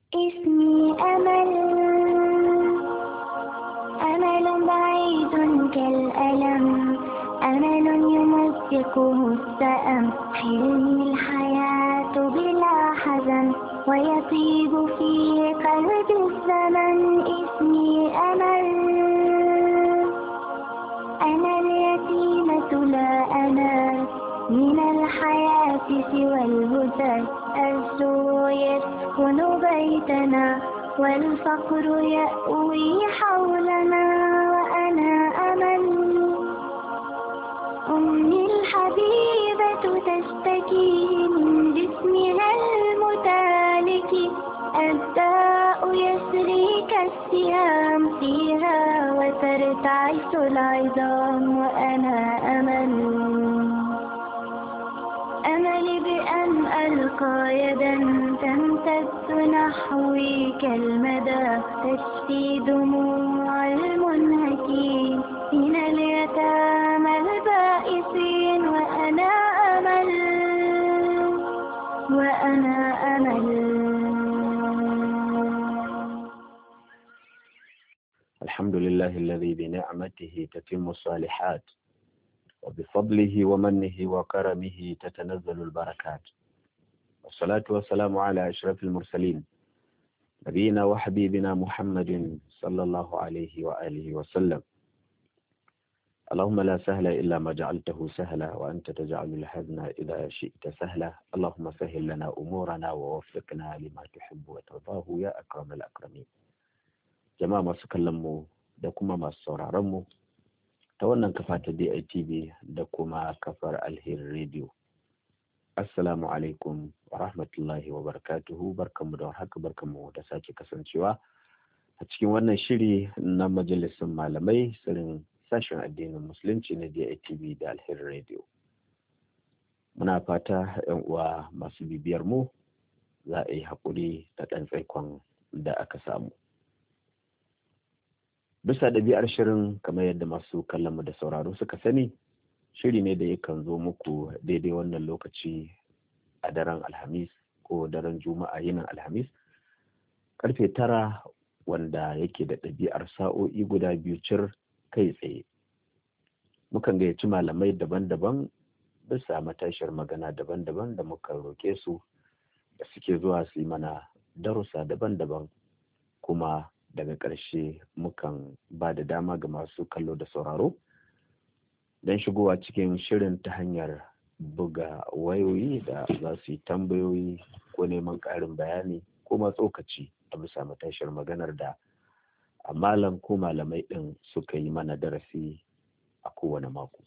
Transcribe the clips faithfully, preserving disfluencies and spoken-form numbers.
اسمي أمل، أمل بعيد كالألم، أمل يمزقه السأم، حلمي الحياة بلا حزن ويطيب في قلب الزمن. اسمي أمل، أنا اليتيمة لا أنال من الحياة سوى الهدى، السوء يسكن بيتنا والفقر يأوي حولنا، وأنا أمل. أمي الحبيبة تشتكي من جسمها المتالك، الداء يسري كالسهام فيها وترتعش العظام، وأنا أمل. أملي بأن ألقى يدا تمتد نحوي كالمدى، تشفي دموع المنهكين من اليتامى البائسين، وأنا أمل، وأنا أمل. الحمد لله الذي بنعمته تتم الصالحات، وبفضله ومنه وكرمه تتنزل البركات، والصلاة والسلام على أشرف المرسلين نبينا وحبيبنا محمد صلى الله عليه وآله وسلم. اللهم لا سهل إلا ما جعلته سهلا، وأنت تجعل الحزن إذا شئت سهلا. اللهم سهل لنا أمورنا ووفقنا لما تحب وترضاه يا أكرم الأكرمين. جماعة masu kallon mu da kuma masu sauraron mu ta wannan kafa ta D I T V da kuma kafar Alheri Radio. Assalamu alaikum wa rahmatullahi wa barakatuhu. Barkanmu da warhaka, barkanmu da sake kasancewa a cikin wannan shiri na majalisun malamai sirrin sashen addinin musulunci na D I T V da Alheri Radio. Muna fata yan uwa masu bibiyar mu za a yi haƙuri da ɗan tsaikon da aka samu. Bisa ɗabi'ar shirin, kamar yadda masu kallonmu da sauraro suka sani, shiri ne da yakan zo muku daidai wannan lokaci a daren Alhamis ko daren Juma'a yinin Alhamis karfe tara, wanda yake da ɗabi'ar sa'o'i guda biyu cir kai tsaye. Mukan gayyaci malamai daban-daban bisa matashiyar magana daban-daban da muka roƙe su da suke zuwa su yi mana darussa daban-daban, kuma daga ƙarshe mukan ba da dama ga masu kallo da sauraro don shigowa cikin shirin ta hanyar buga wayoyi da za su yi tambayoyi ko neman ƙarin bayani ko ma tsokaci a bisa matashiyar maganar da a malam ko malamai ɗin suka yi mana darasi a kowane mako.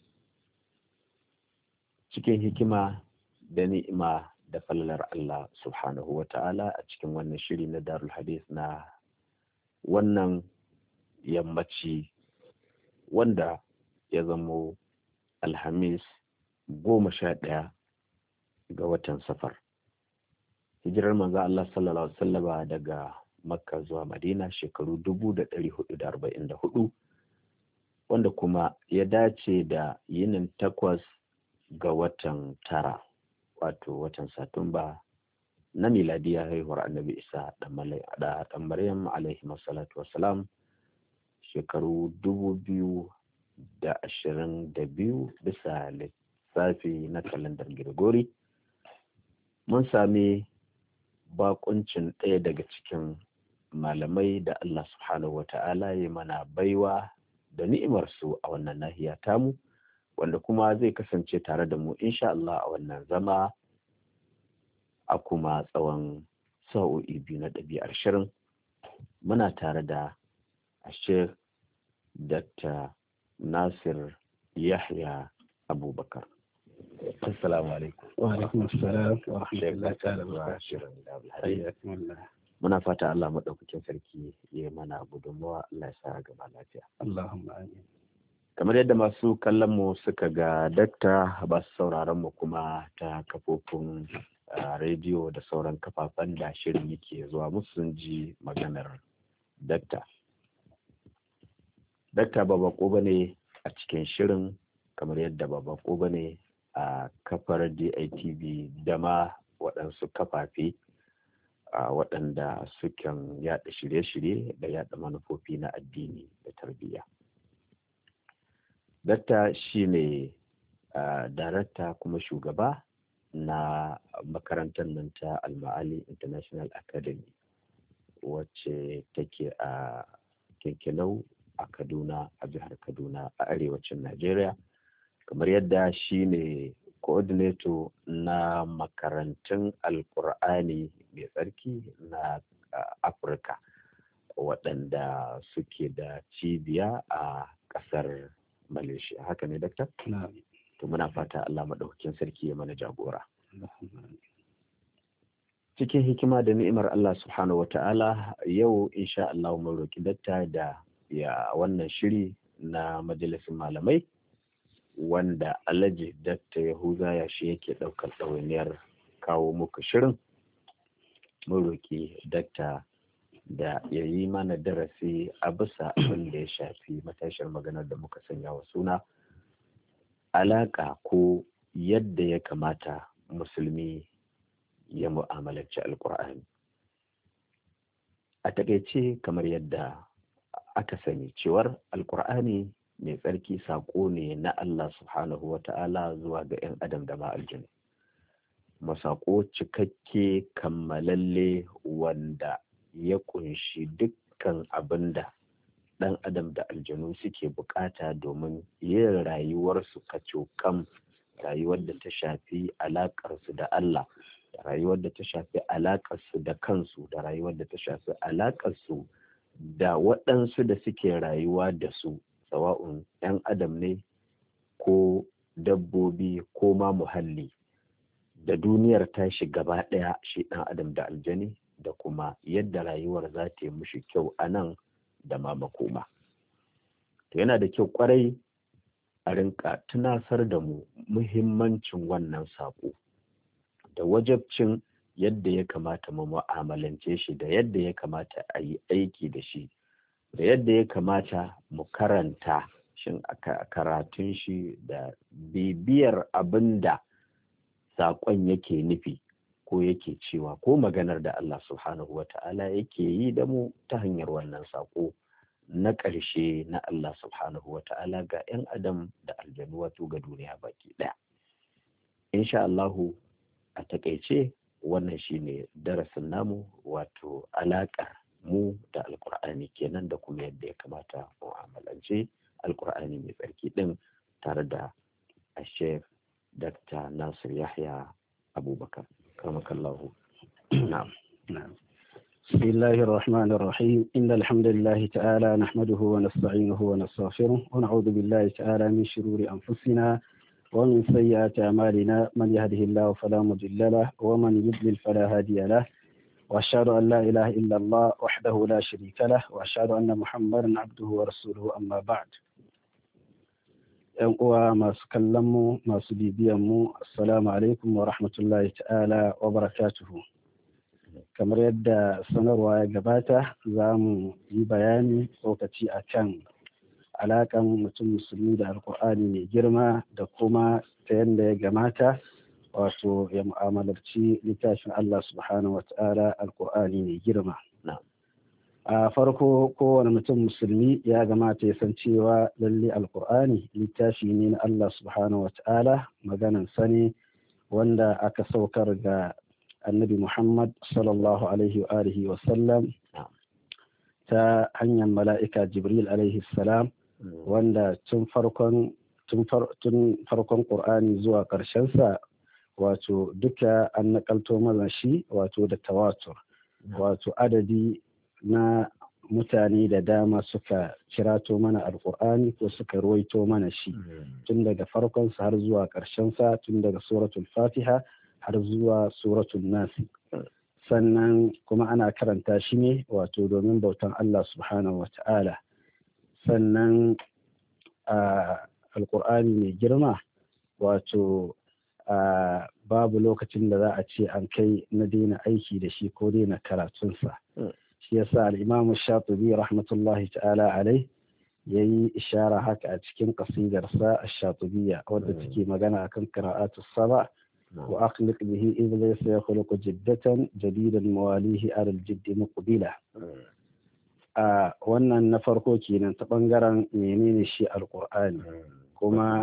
Cikin hikima da ni'ima da falalar Allah subhanahu wa ta'ala a cikin wannan shiri na Darul Hadith na wannan yammaci wanda ya zamo Alhamis goma sha ɗaya ga watan Safar, hijirar manzo Allah sallallahu alaihi wasallam daga Makka zuwa Madina shekaru dubu da ɗari hudu da arba'in da hudu, wanda kuma ya dace da yinin takwas ga watan tara, wato watan Satumba na miladiya haihuwar Annabi Isa da ɗan Maryam alaihi salatu wassalam shekaru dubu biyu da ashirin da biyu bisa lissafi na kalandar Girgori. Mun sami bakuncin ɗaya daga cikin malamai da Allah subhanahu wa ta'ala ya mana baiwa da ni'imar su a wannan nahiya tamu, wanda kuma zai kasance tare da mu insha Allah a wannan zama a kuma tsawon sa'o'i biyu na ɗabi'ar shirin. Muna tare da Sheikh Dakta Nasir Yahya Abubakar. Assalamu alaikum. Wa alaikum assalam wa rahmatullahi ta'ala wa barakatuh. Muna fata Allah madaukakin sarki ya mana gudunmawa, Allah ya sa gaba lafiya. Allahumma amin. Kamar yadda masu kallon mu suka ga dakta, ba su sauraron mu kuma ta kafofin rediyo da sauran kafafen da shirin yake zuwa musu sun ji maganar dakta. Dakta ba bako bane a cikin shirin, kamar yadda ba bako bane a kafar D I T V da ma waɗansu kafafe a waɗanda sukan yaɗa shirye-shirye da yaɗa manufofi na addini da tarbiyya. Dakta shi ne darakta kuma shugaba na makarantar nan ta Al-Ma'ali International Academy wacce take a Kinkinau a Kaduna, a jihar Kaduna a arewacin Najeriya, kamar yadda shi ne coordinator na makarantun Alƙur'ani mai tsarki na Afirka waɗanda suke da cibiya a ƙasar Malaysia. Haka ne, Dakta? To muna fata Allah maɗaukakin sarki ya mana jagora. Cikin hikima da ni'imar Allah subhanahu wata'ala, yau insha Allah mun roki Dakta da ya wannan shiri na majalisin malamai wanda Alhaji Dakta Yahuza ya shi yake ɗaukar ɗawainiyar kawo muku shirin. Mun roki Dakta da ya yi mana darasi a bisa abin da ya shafi matashiyar maganar da muka sanya wa suna alaƙa ko yadda ya kamata musulmi ya mu'amalarci alƙur'ani. A taƙaice, kamar yadda aka sani cewar alƙur'ani mai tsarki saƙo ne na Allah subhanahu wa ta'ala zuwa ga 'yan adam da ma aljanu. Masaƙo cikakke kammalalle wanda ya ƙunshi dukkan abin da ɗan adam da aljanu suke bukata domin yin rayuwarsu kacokam, rayuwar da ta shafi alaƙarsu da Allah, da rayuwar da ta shafi alaƙarsu da kansu, da rayuwar da ta shafi alaƙarsu da waɗansu da suke rayuwa da su, sawa'un 'yan adam ne ko dabbobi ko ma muhalli, da duniyar tashi gaba ɗaya shi ɗan adam da aljani, da kuma yadda rayuwar za ta yi mushi kyau a nan da ma makoma. To yana da kyau kwarai a rinka tunasar da mu muhimmancin wannan saƙo da wajabcin yadda ya kamata mu mu'amalance shi, da yadda ya kamata a yi aiki da shi, da yadda ya kamata mu karanta shin a karatun shi da bibiyar abin da saƙon yake nufi ko yake cewa, ko maganar da Allah subhanahu wa ta'ala yake yi da mu ta hanyar wannan saƙo na ƙarshe na Allah subhanahu wa ta'ala ga 'yan adam da aljanu, wato ga duniya baki ɗaya. Insha Allahu a taƙaice wannan shine darasin namu, wato alaƙar mu da alƙur'ani kenan, da kuma yadda ya kamata mu'amalance alƙur'ani mai tsarki ɗin, tare da Sheikh Dakta Nasir Yahya Abubakar. كرمك الله. نعم نعم بسم الله الرحمن الرحيم. إن الحمد لله تعالى نحمده ونستعينه ونستغفره ونعوذ بالله تعالى من شرور أنفسنا ومن سيئات أعمالنا. من يهده الله فلا مضل له ومن يضلل فلا هادي له، وأشهد أن لا إله إلا الله وحده لا شريك له، وأشهد أن محمدا عبده ورسوله. أما بعد. ‘Yan uwa masu kallon mu, masu bibiyan mu, assalamu alaikum wa rahmatullahi ta'ala wa barakatuhu. Kamar yadda sanarwa ya gabata, za mu yi bayani tsokaci a kan alaƙan mutum musulmi da alƙur'ani mai girma, da kuma ta yadda ya gamata wato ya mu'amalarci littafin Allah subhanahu wa ta'ala alƙur'ani mai girma. A farko, kowane mutum musulmi ya gamata ya san cewa lalle alkur'ani littafi ne na Allah subhanahu wata'ala, maganan sani wanda aka saukar ga annabi Muhammad sallallahu alaihi wa alihi wa sallam ta hanyar mala'ika Jibril alaihi salam, wanda tun farkon tun farkon Qur'ani zuwa ƙarshen sa wato duka an nakalto mana shi wato da tawatur, wato adadi na mutane da dama suka kirato mana alkur'ani ko suka ruwaito mana shi, tun daga farkonsa har zuwa ƙarshensa, tun daga suratul fatiha har zuwa suratul nasi. Sannan kuma ana karanta shi ne wato domin bautan Allah subhanahu wa ta'ala. Sannan a alkur'ani mai girma wato a babu lokacin da za a ce an kai na daina aiki da shi ko daina karatunsa. Shi yasa al-Imam Shatibi rahmatullahi ta'ala alai yayi ishara haka a cikin qasidarsa ash-Shatibiyya, wadda take magana akan qira'atus saba, وأخلق به إبليس يخلق جدة جديدا مواليه على الجد مقبلة. a wannan na farko kenan ta bangaren menene shi alkur'ani kuma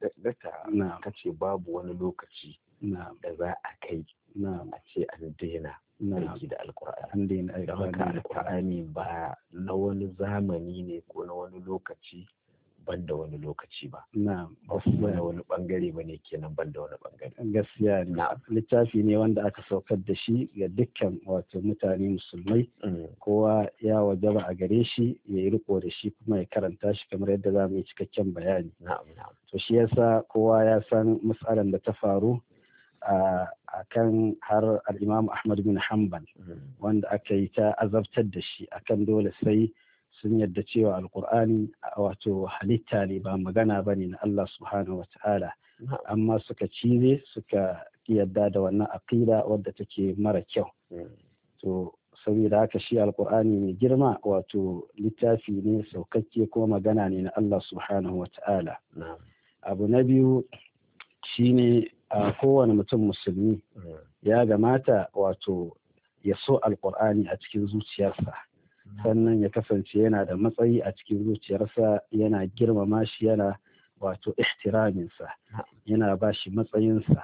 na kace babu wani lokaci da za a kai a ce an daina aiki da alkur'ani an daina aiki da alkur'ani ba na wani zamani ne ko na wani lokaci ban da wani lokaci ba na wani wani bangare bane kenan ban da wani bangare gaskiya ne littafi ne wanda aka saukar da shi ga dukkan wato mutane musulmai kowa ya wajaba a gare shi ya yi riko da shi kuma ya karanta shi kamar yadda za mu yi cikakken bayani to shi yasa kowa ya san matsalar da ta faru a kan har al-Imam Ahmad bin Hanbal wanda aka yi ta azabtar da shi akan dole sai sun yadda cewa alkur'ani wato halitta ne ba magana ba ne na Allah subhanahu wa ta'ala amma suka cize suka yadda da wannan aqida wadda take mara kyau to saboda haka shi alkur'ani mai girma wato littafi ne saukakke kuma magana ne na Allah subhanahu wa ta'ala abu na biyu shine a kowane mutum musulmi ya gamata wato ya so alkur'ani a cikin zuciyarsa sannan ya kasance yana da matsayi a cikin zuciyarsa yana girmama shi yana wato ihtiraminsa yana ba shi matsayinsa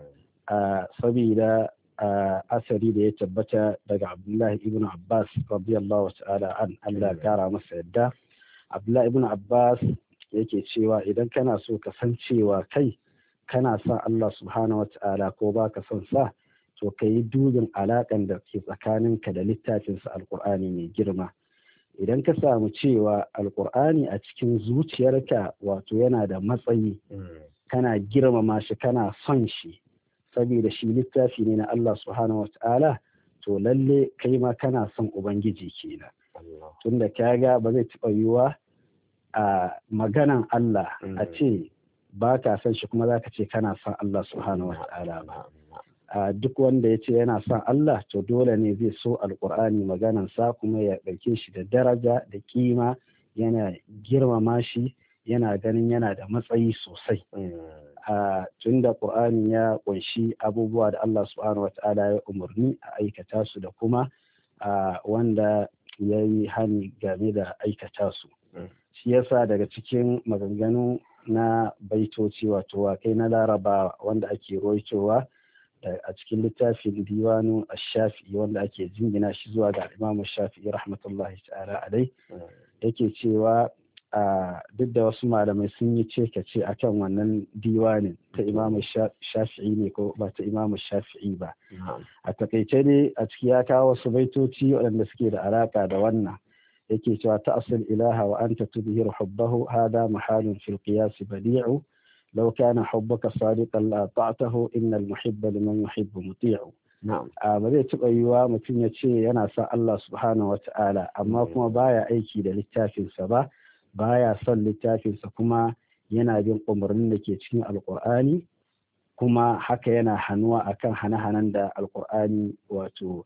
a saboda asari da ya tabbata daga Abdullahi ibn Abbas radiyallahu ta'ala an Allah kara masa yadda Abdullahi ibn Abbas yake cewa idan kana so ka san cewa kai kana son Allah subhanahu wa ta'ala ko baka son sa to ka yi dubin alaƙan da ke tsakaninka da littafinsa alƙur'ani mai girma idan ka samu cewa alƙur'ani a cikin zuciyarka wato yana da matsayi kana girmama shi kana son shi saboda shi littafi ne na Allah subhanahu wa ta'ala to lalle kai ma kana son ubangiji kenan tunda kaga ba zai taɓa yiwuwa a maganan Allah a ce ba ka son shi kuma za ka ce kana son Allah subhanahu wa ta'ala ba Uh, duk wanda ya ce yana son Allah to dole ne zai so alkur'ani maganansa kuma ya ɗauke shi da daraja da kima yana girmama shi yana ganin yana da matsayi sosai uh, tun da ƙur'ani ya ƙunshi abubuwa da Allah subhanahu wa ta'ala ya umarni a aikata su da kuma uh, wanda ya yi hani game da aikata su shi yasa daga cikin maganganu na baitoci wato wakai na larabawa wanda ake roitowa a cikin littafin diwanu ash-shafi'i wanda ake jingina shi zuwa ga Imam Shafi'i rahmatullahi ta'ala alai yake cewa duk da wasu malamai sun yi ce ka ce akan wannan diwanin ta Imam Shafi'i ne ko ba ta Imam Shafi'i ba a takaice ne a ciki ya kawo wasu baitoci waɗanda suke da alaka da wannan yake cewa ta'sil ilaha wa anta tudhiru hubbahu hada mahalun fil qiyas badi'u لو كان حبك صادقا لأطعته إن المحب لمن يحب مطيع na'am ba zai taɓa yiwuwa mutum ya ce yana sa Allah subhanahu wa ta'ala amma kuma baya aiki da littafinsa ba baya son littafinsa kuma yana bin umarnin da ke cikin alkur'ani kuma haka yana hannuwa akan hane-hanen da alkur'ani wato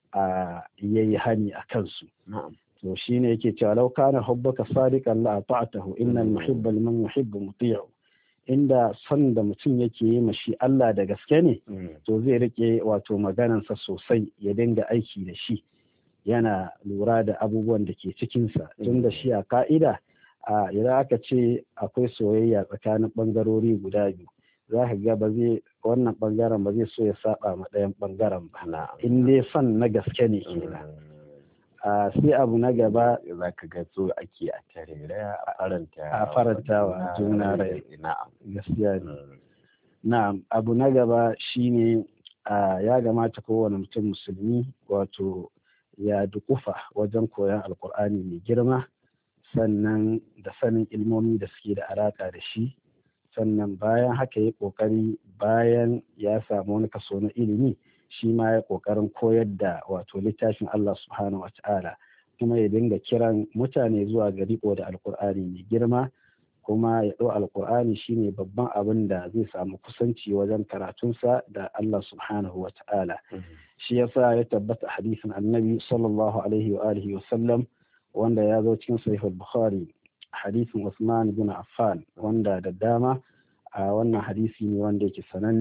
ya yi hani a kansu na'am to shine yake cewa law kana hubbuka sadiqan la ata'tahu innal muhibba liman yuhibbu muti'u inda son da mutum yake yi mashi Allah da gaske ne to zai rike wato maganansa sosai ya dinga aiki da shi yana lura da abubuwan da ke cikinsa tun da shi a ka'ida a idan aka ce akwai soyayya tsakanin bangarori guda biyu za ka ga ba zai wannan bangaren ba zai so ya saba ma ɗayan bangaren ba in dai son na gaske ne kenan a sai abu na gaba za ka ga so ake a tare a faranta a faranta wa juna rai na'am gaskiya ne na'am abu na gaba shine ya gamata kowane mutum musulmi wato ya dukufa wajen koyon alkur'ani mai girma sannan da sanin ilmomi da suke da alaka da shi sannan bayan haka ya kokari bayan ya samu wani kaso na ilimi shi ma ya kokarin koyar da wato littafin Allah subhanahu wata'ala kuma ya dinga kiran mutane zuwa ga riko da alkur'ani mai girma kuma ya ɗau alkur'ani shine babban abin da zai samu kusanci wajen karatunsa da Allah subhanahu wata'ala shi yasa ya tabbata hadisin annabi sallallahu alaihi wa alihi wa sallam wanda ya zo cikin sahih al-bukhari hadisin Usman bin Affan wanda da dama a wannan hadisi ne wanda yake sananne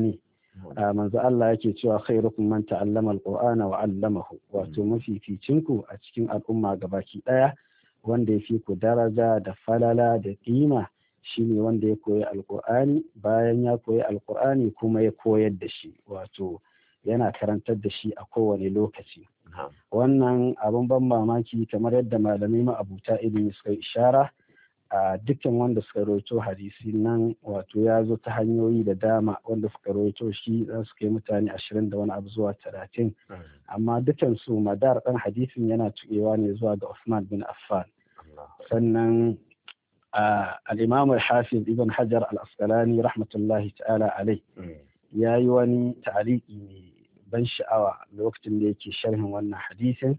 manzo Allah yake cewa khairukum man ta'allama alqur'ana wa 'allamahu, wato mafificinku a cikin al'umma gabaki daya wanda yafi ku daraja da falala da kima shine wanda ya koyi alqur'ani, bayan ya koyi alqur'ani kuma ya koyar da shi, wato yana karantar da shi a kowane lokaci. Wannan abun ban mamaki kamar yadda malamai ma'abuta ilimi suka ishara a dukkan wanda suka rawaito hadisi nan, wato ya zo ta hanyoyi da dama wanda suka rawaito shi za su kai mutane ashirin da wani abu zuwa talatin, amma dukkan su madar ɗan hadisin yana tukewa ne zuwa ga Usman bin Affan. Sannan al-Imam al-Hafiz Ibn Hajar al-Asqalani rahmatullahi ta'ala alai ya yi wani ta'aliki ne ban sha'awa lokacin da yake sharhin wannan hadisin.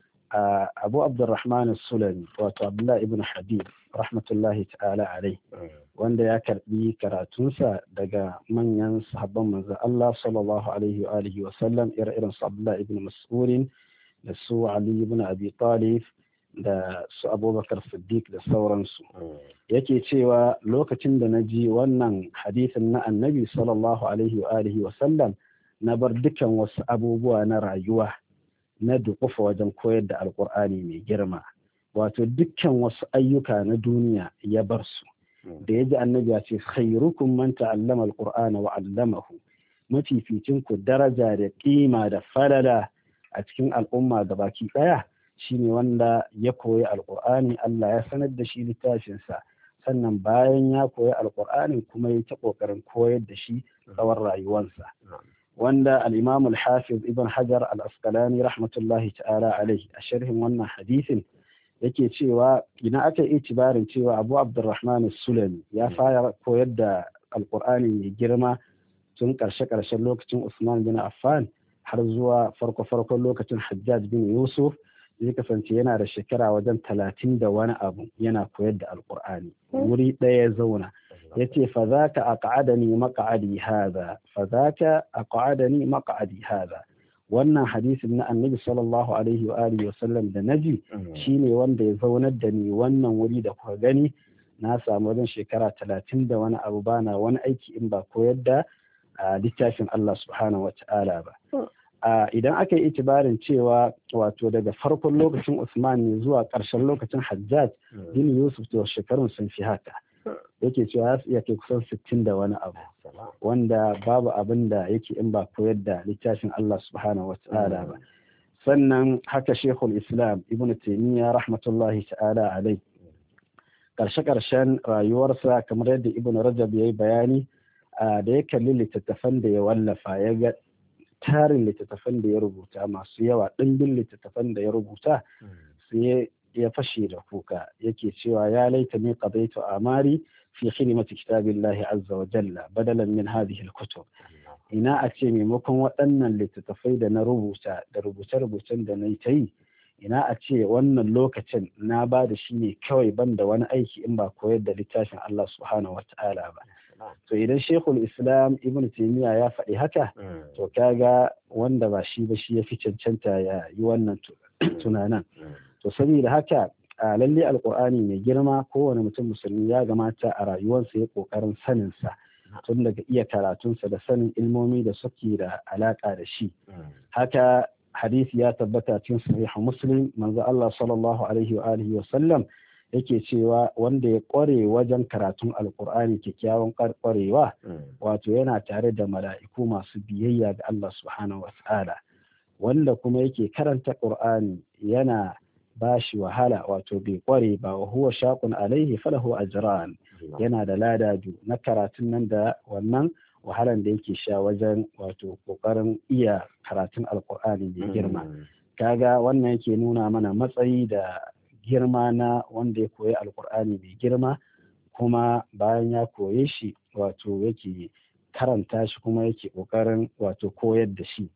Abu Abdurrahman Sulami, wato Abdullah ibn Habib rahmatullahi ta'ala alai, wanda ya karbi karatunsa daga manyan sahabban manzo Allah sallallahu alaihi wa alihi wa sallam, irin su Abdullah ibn Mas'ud da su Ali ibn Abi Talib da su Abubakar Siddiq da sauransu, yake cewa lokacin da na ji wannan hadisin na annabi sallallahu alaihi wa alihi wa sallam, na bar dukan wasu abubuwa na rayuwa na dukufa wajen koyar da alkur'ani mai girma, wato dukkan wasu ayyuka na duniya ya bar su. Da ya ji annabi ya ce khairukum man ta'allama alqur'ana wa 'allamahu, mafificin ku daraja da kima da falala a cikin al'umma gabaki daya shine wanda ya koyi alqur'ani, Allah ya sanar da shi littafinsa, sannan bayan ya koyi alqur'ani kuma ya ta kokarin koyar da shi tsawon rayuwarsa. Wanda al-Imam al-Hafiz Ibn Hajar al-Asqalani rahmatullahi ta'ala alaihi a sharhin wannan hadisin yake cewa idan aka yi itibarin cewa Abu Abdurrahman Sulami ya fara koyar da alqur'ani mai girma tun karshe-karshen lokacin Usman bin Affan har zuwa farko-farkon lokacin Hajjaj bin Yusuf, zai kasance yana da shekara wajen talatin da wani abu yana koyar da alqur'ani wuri ɗaya ya zauna. yace fa zaka aq'adani maq'adi hadha fa zaka aq'adani maq'adi hadha, wannan hadisin na annabi sallallahu alaihi wa alihi wa sallam da naji shine wanda ya zaunar da ni wannan wuri da kuka gani. Na samu wajen shekara talatin da wani abu bana wani aiki in ba koyar da littafin Allah subhanahu wa ta'ala ba. Idan aka yi itibarin cewa wato daga farkon lokacin Usman ne zuwa ƙarshen lokacin Hajjaj bin Yusuf, to shekarun sun fi haka, yake cewa ya iya kai kusan sittin da wani abu, wanda babu abin da yake in ba koyar da littafin Allah subhanahu wa ta'ala ba. Sannan haka Sheikhul Islam Ibn Taymiyyah rahmatullahi ta'ala alai, ƙarshe-ƙarshen rayuwarsa kamar yadda Ibn Rajab ya yi bayani, da ya kalli littattafan da ya wallafa ya ga tarin littattafan da ya rubuta masu yawa, ɗimbin littattafan da ya rubuta, sai ya fashe da kuka yake cewa ya laita ne qadaitu amari fi khidmati kitabillahi azza wa jalla badalan min hadhihi alkutub. Ina a ce maimakon waɗannan littattafai da na rubuta da rubuce-rubucen da na yi ta yi, ina a ce wannan lokacin na ba da shi ne kawai banda wani aiki in ba koyar da littafin Allah subhanahu wa ta'ala ba. To idan Sheikhul Islam Ibn Taymiyyah ya faɗi haka, to kaga wanda ba shi ba shi ya fi cancanta ya yi wannan tunanin. To saboda haka a lalle alkur'ani mai girma kowane mutum musulmi ya gamata a rayuwarsa ya kokarin saninsa, tun daga iya karatunsa da sanin ilmomi da suke da alaka da shi. Haka hadisi ya tabbata cikin sahih Muslim, manzo Allah sallallahu alaihi wa alihi wa sallam yake cewa wanda ya kware wajen karatun alkur'ani kyakkyawan kwarewa, wato yana tare da mala'iku masu biyayya ga Allah subhanahu wa ta'ala. Wanda kuma yake karanta qur'ani yana ba shi wahala, wato bai kware ba, wa huwa shaqun alaihi falahu ajran, yana da ladaju na karatun nan da wannan wahalan da yake sha wajen wato kokarin iya karatun alkur'ani mai girma. Kaga wannan yake nuna mana matsayi da girma na wanda ya koyi alkur'ani mai girma, kuma bayan ya koye shi wato yake karanta shi kuma yake kokarin wato koyar da shi.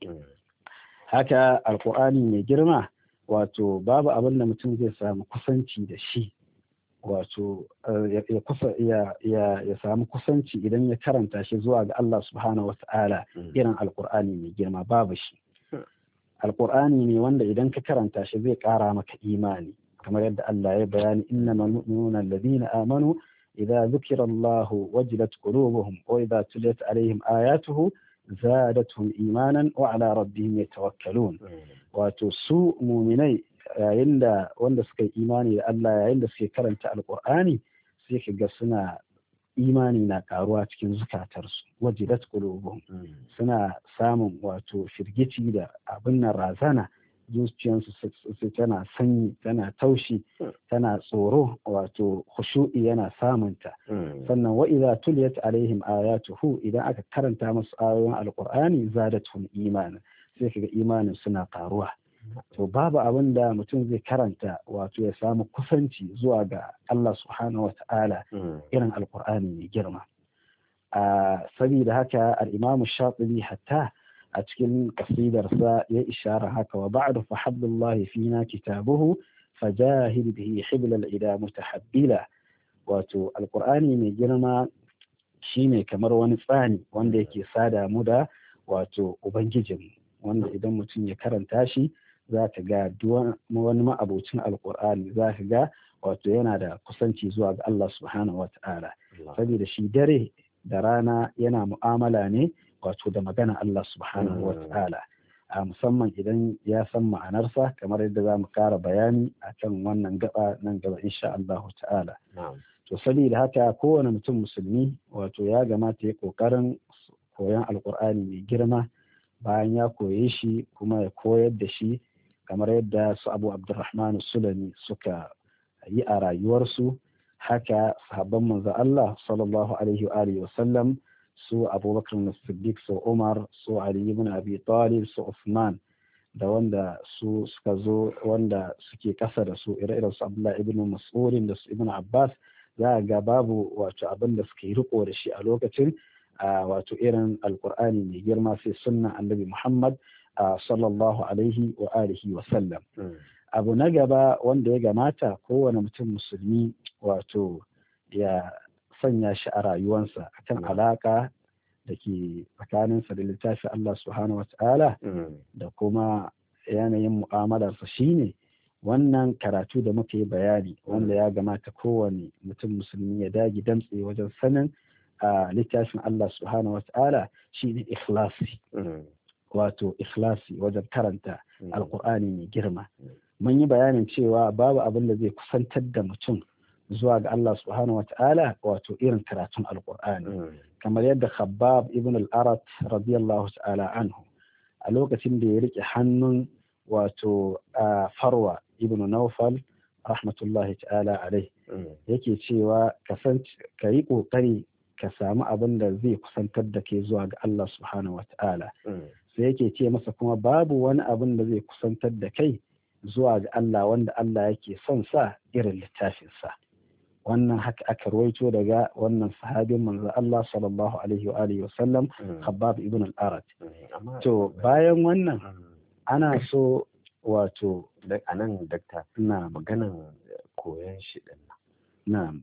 Haka alkur'ani mai girma wato babu abin da mutum zai samu kusanci da shi, wato ya samu kusanci idan ya karanta shi zuwa ga Allah subhanahu wa ta'ala irin alkur'ani mai girma, babu shi. Alkur'ani ne wanda idan ka karanta shi zai kara maka imani, kamar yadda Allah ya bayani innamal mu'minuna alladhina amanu idza dhukira Allah wajilat qulubuhum wa idza tuliyat alaihim ayatuhu zadatuhum imanan wa ala rabbihim yatawakkalun. Wato su muminai yayin da wanda suka yi imani da Allah yayin da suke karanta alqur'ani sai kaga suna imani na karuwa cikin zukatarsu, wajilat qulubuhum, suna samun wato firgici da abin nan razana, zuciyarsu su tana sanyi, tana taushi, tana tsoro, wato khushu'i yana samunta. Sannan wa idza tuliyat alaihim ayatuhu, idan aka karanta musu ayoyin alqur'ani zadatuhum imana, sai kaga imanin suna karuwa. To babu abin da mutum zai karanta wato ya samu kusanci zuwa ga Allah subhanahu wata'ala irin alqur'ani mai girma. Saboda haka al-Imam Shatibi hatta a cikin kasidarsa ya ishara haka, wa ba'du fa hablullahi fina kitabuhu fajahid bihi hibla al-ida mutahabbila. Wato alqur'ani mai girma shine kamar wani tsani wanda yake sada mu da wato ubangijin, wanda idan mutum ya karanta shi za ka ga wani ma'abocin alqur'ani za ka ga wato yana da kusanci zuwa ga Allah subhanahu wata'ala, saboda shi dare da rana yana mu'amala ne wato da magana Allah subhanahu wa ta'ala, a musamman idan ya san ma'anarsa, kamar yadda za mu kara bayani a kan wannan gaba nan gaba insha Allah ta'ala. To saboda haka kowane mutum musulmi wato ya gamata ya kokarin koyon alkur'ani mai girma, bayan ya koye shi kuma ya koyar da shi kamar yadda su Abu Abdurrahman Sulami suka yi a rayuwarsu, haka sahabban manzo Allah sallallahu alaihi wa alihi wa sallam, su Abubakar Siddiq, su Umar, su Ali ibn Abi Talib, su Uthman, da wanda su suka zo wanda suke kasa da su ire-iren su Abdullah ibn Mas'ud da su Ibn Abbas, za ga babu wato abin da suka yi riko da shi a lokacin wato irin alkur'ani mai girma sai sunna annabi Muhammad sallallahu alaihi wa alihi wa sallam. Abu na gaba wanda ya gamata kowane mutum musulmi wato ya sanya shi a rayuwansa akan alaka da ke tsakaninsa da littafin Allah subhanahu wa ta'ala da kuma yanayin mu'amalarsa shine wannan karatu da muka yi bayani, wanda ya gamata kowane mutum musulmi ya dage damtse wajen sanin a littafin Allah subhanahu wa ta'ala shine ikhlasi, wato ikhlasi wajen karanta alkur'ani mai girma. Mun yi bayanin cewa babu abin da zai kusantar da mutum zuwa ga Allah subhanahu wata'ala wato irin karatun alkur'ani, kamar yadda Khabbab ibn al-Arat radiyallahu ta'ala anhu a lokacin da ya rike hannun wato Farwa ibn Nawfal rahmatullahi ta'ala alai, yake cewa ka yi kokari ka samu abin da zai kusantar da ke zuwa ga Allah subhanahu wata'ala, sai yake ce masa kuma babu wani abin da zai kusantar da kai zuwa ga Allah wanda Allah yake son sa irin littafinsa. Wannan haka aka rawaito daga wannan sahabin manzo Allah sallallahu alaihi wa alihi wasallam Khabbab ibn al-Arat. To bayan wannan ana so wato da anan dakta na maganan koyon shi din nan.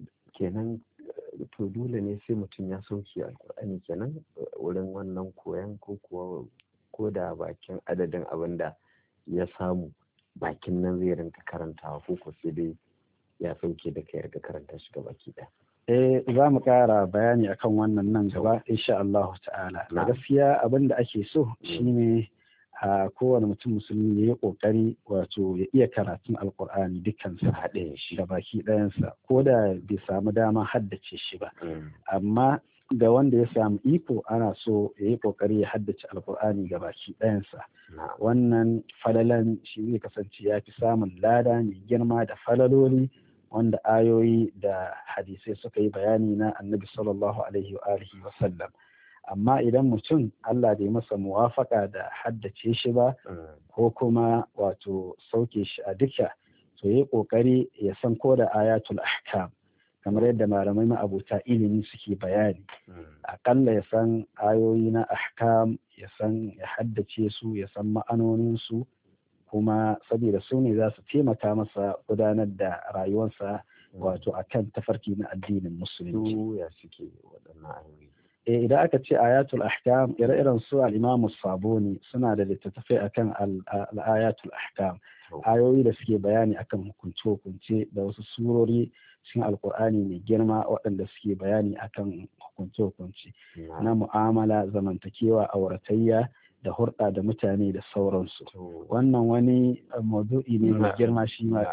Kenan to dole ne sai mutum ya sauke alkur'ani kenan wurin wannan koyon, ko kuwa ko da bakin adadin abin da ya samu bakin nan zai rinka karantawa, ko ko sai dai ya sauke da kai ga karanta shi gabaki ɗaya? Eh, za mu ƙara bayani akan wannan nan gaba insha Allah ta'ala. A gaskiya abin da ake so shine a kowane mutum musulmi ya yi ƙoƙari wato ya iya karatun alƙur'ani dukkansa haɗe shi da baki ɗayansa, ko da bai samu dama haddace shi ba. Amma ga wanda ya samu iko ana so ya yi ƙoƙari ya haddace alƙur'ani ga baki ɗayansa. Wannan falalan shi zai kasance ya fi samun lada mai girma da falaloli wanda ayoyi da hadisai suka yi bayani na annabi sallallahu alaihi wa alihi wa sallam. Amma idan mutum Allah bai masa muwafaka da haddace shi ba ko kuma wato sauke shi a duka, to yi kokari ya san ko da ayatul ahkam, kamar yadda malamai ma'abuta ilimi suke bayani, akalla ya san ayoyi na ahkam, ya san ya haddace su, ya san ma'anonin su, kuma saboda su ne za su taimaka masa gudanar da rayuwarsa wato akan tafarki na addinin musulunci. Ya suke waɗannan ayoyi? Eh, idan aka ce ayatul ahkam, ire-iren su al-Imam Sabuni suna da littattafai akan al-ayatul ahkam. ayoyi da suke bayani akan hukunce-hukunce da wasu surori cikin alkur'ani mai girma waɗanda suke bayani akan hukunce-hukunce na mu'amala, zamantakewa, auratayya da hurɗa da mutane da sauransu. Wannan wani maudu'i ne mai girma shi ma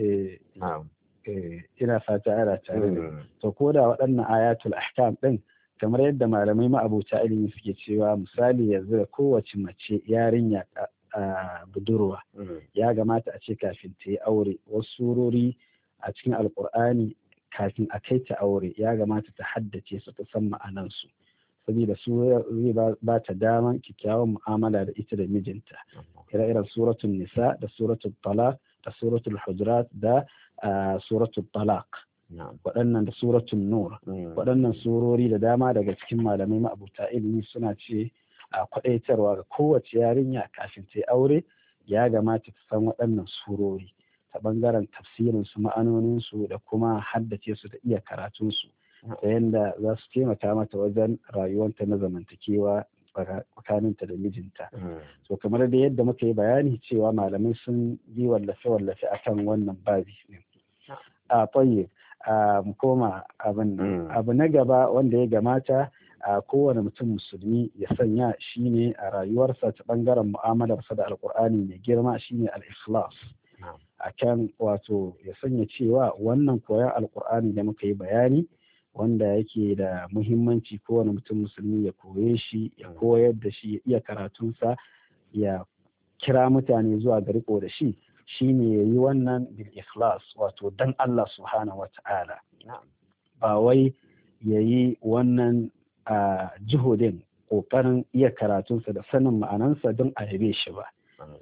ina fata ana tare da to ko da waɗannan ayatul ahkam ɗin kamar yadda malamai ma'abuta ilimi suke cewa misali yanzu da kowace mace yarinya a budurwa ya gamata a ce kafin ta yi aure wasu surori a cikin alkur'ani kafin a kai ta aure ya gamata ta haddace su ta san ma'anansu saboda su zai ba ta daman kyakkyawan mu'amala da ita da mijinta ire-iren suratul nisa da suratul talaq da suratul hujurat da suratul talaq waɗannan da suratul nur waɗannan surori da dama daga cikin malamai ma'abuta ilimi suna ce a kwaɗaitarwa ga kowace yarinya kafin ta yi aure ya gamata ta san waɗannan surori ta ɓangaren tafsirin su ma'anonin su da kuma haddace su da iya karatun su ta yanda za su taimaka mata wajen rayuwanta na zamantakewa tsakaninta da mijinta. So kamar da yadda muka yi bayani cewa malamai sun yi wallafe-wallafe akan wannan babi ne. A tsaye mu koma abin abu na gaba wanda ya gamata a kowane mutum musulmi ya sanya shine a rayuwarsa ta bangaren mu'amalarsa da alkur'ani mai girma shine al-ikhlas akan wato ya sanya cewa wannan koyon alkur'ani da muka yi bayani wanda yake da muhimmanci kowane mutum musulmi ya koye shi ya koyar da shi ya iya karatunsa ya kira mutane zuwa ga riko da shi shine ya yi wannan bil ikhlas wato dan Allah subhanahu wa ta'ala ba wai ya yi wannan a juhudin ƙoƙarin iya karatunsa da sanin ma'anansa don a yabe shi ba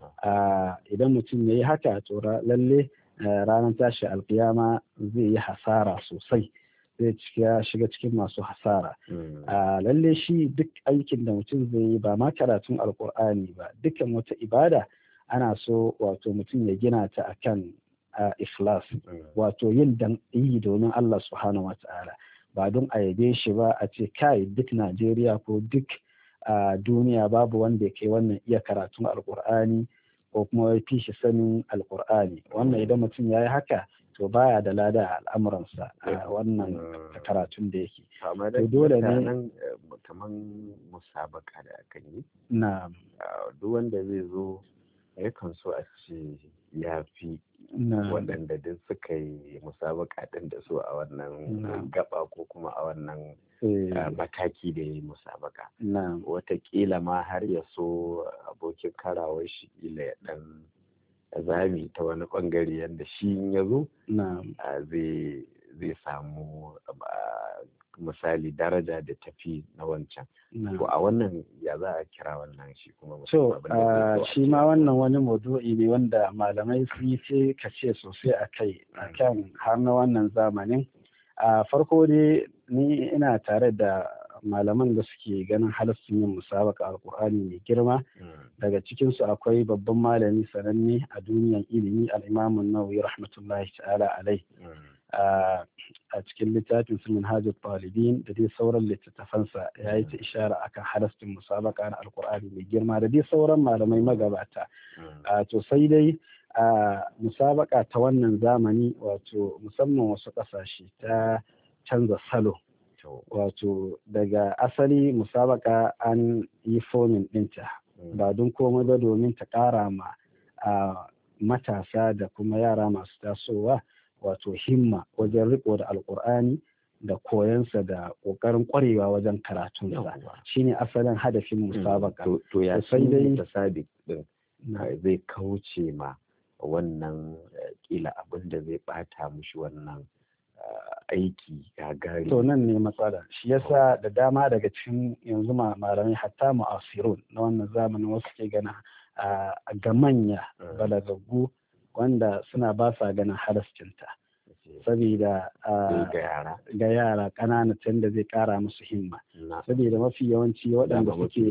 idan mutum ya yi haka to lalle ranar tashi alkiyama zai yi hasara sosai zai shiga cikin masu hasara lalle shi duk aikin da mutum zai yi ba ma karatun alkur'ani ba dukkan wata ibada ana so wato mutum ya gina ta akan ikhlas wato yin dan yi domin Allah subhanahu wa ta'ala ba don a yabe shi ba a ce kai duk Najeriya ko duk duniya babu wanda ya kai wannan iya karatun alkur'ani ko kuma ya fi shi sanin alkur'ani wannan idan mutum ya yi haka to baya da lada a al'amuransa a wannan karatun da yake to dole ne kaman musabaka da aka yi na duk wanda zai zo yakan so a ce ya fi waɗanda duk suka yi musabaka ɗin da su a wannan gaba ko kuma a wannan mataki da ya yi musabaka watakila ma har ya so abokin karawar shi ila ya ɗan zami ta wani ɓangare yadda shi ya zo zai samu misali daraja da tafi na wancan to a wannan ya za a kira wannan shi kuma so shi ma wannan wani maudu'i ne wanda malamai sun yi ce kace sosai a kai a kan har na wannan zamanin a farko dai ni ina tare da malaman da suke ganin halassun yin musabaka alkur'ani mai girma daga cikinsu akwai babban malami sananne a duniyan ilimi al'imamun nawawi rahmatullahi ta'ala alai a cikin littafin su minhajul talibin da dai sauran littattafansa ya yi ta ishara akan halastin musabaka na alkur'ani mai girma da dai sauran malamai magabata to sai dai musabaka ta wannan zamani wato musamman wasu ƙasashe ta canza salo wato daga asali musabaka an yi fomin ɗinta ba don komai ba domin ta ƙara ma matasa da kuma yara masu tasowa wato himma wajen riko da alkur'ani da koyansa da ƙoƙarin ƙwarewa wajen karatunsa shine asalin hadafin musabaka to ya sai dai tasabi din zai kauce ma wannan kila abin da zai bata mushi wannan aiki gagari to nan ne matsala shi yasa da dama daga cikin yanzu malamai hatta mu'asirun na wannan zamanin wasu ke gana ga manya balagaggu wanda suna ba sa ganin halascinta saboda ga yara ƙanana tun da zai ƙara musu himma saboda mafi yawanci waɗanda suke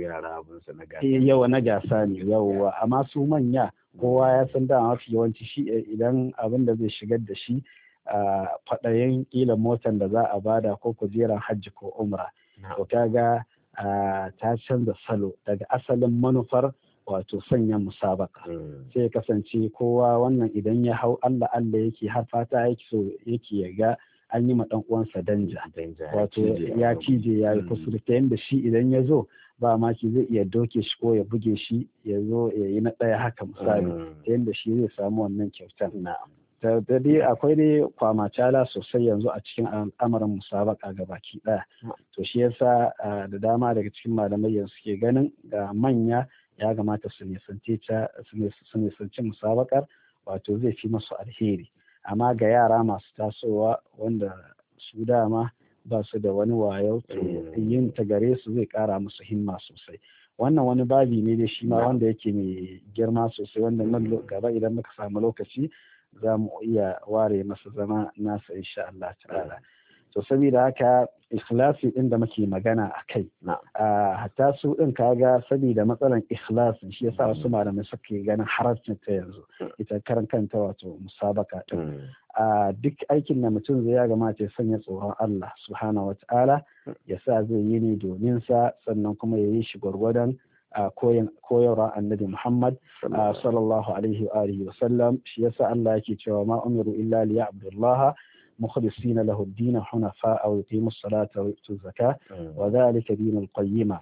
yawa na gasa ne yawa amma su manya kowa ya san da mafi yawanci shi idan abin da zai shigar da shi faɗayin ƙila motan da za a bada ko kujerar hajji ko umra to kaga ta canza salo daga asalin manufar wato sanya musabaka sai ya kasance kowa wannan idan ya hau Allah Allah yake har fata yake so yake ya ga an yi ma dan uwansa danja wato ya cije ya yi kusur ta yanda shi idan ya zo ba ma ki zai iya doke shi ko ya buge shi ya zo ya yi na ɗaya haka misali ta yanda shi zai samu wannan kyautar da dai akwai dai kwamacala sosai yanzu a cikin al'amarin musabaka ga baki ɗaya to shi yasa da dama daga cikin malamai yanzu suke ganin ga manya ya kamata su nisanci su nisanci musabakar wato zai fi masu alheri amma ga yara masu tasowa wanda su dama ba su da wani wayo yin ta gare su zai kara musu himma sosai wannan wani babi ne dai shi ma wanda yake mai girma sosai wanda nan gaba idan muka samu lokaci za mu iya ware masa zama nasa insha Allah ta'ala to saboda haka ikhlasi din da muke magana a kai hatta su din kaga saboda matsalan ikhlasin shi yasa wasu malamai suke ganin harancin ta yanzu ita karan kanta wato musabaka din duk aikin da mutum zai ya gamata ya sanya tsoron Allah subhanahu wata'ala ya sa zai yi ne domin sa sannan kuma ya yi shi gwargwadon koyarwa annabi Muhammad sallallahu alaihi wa alihi wa sallam shi yasa Allah yake cewa ma umiru illa liya'budullaha مخلصين له الدين حنفاء ويقيموا الصلاة ويؤتوا الزكاة وذلك دين القيمة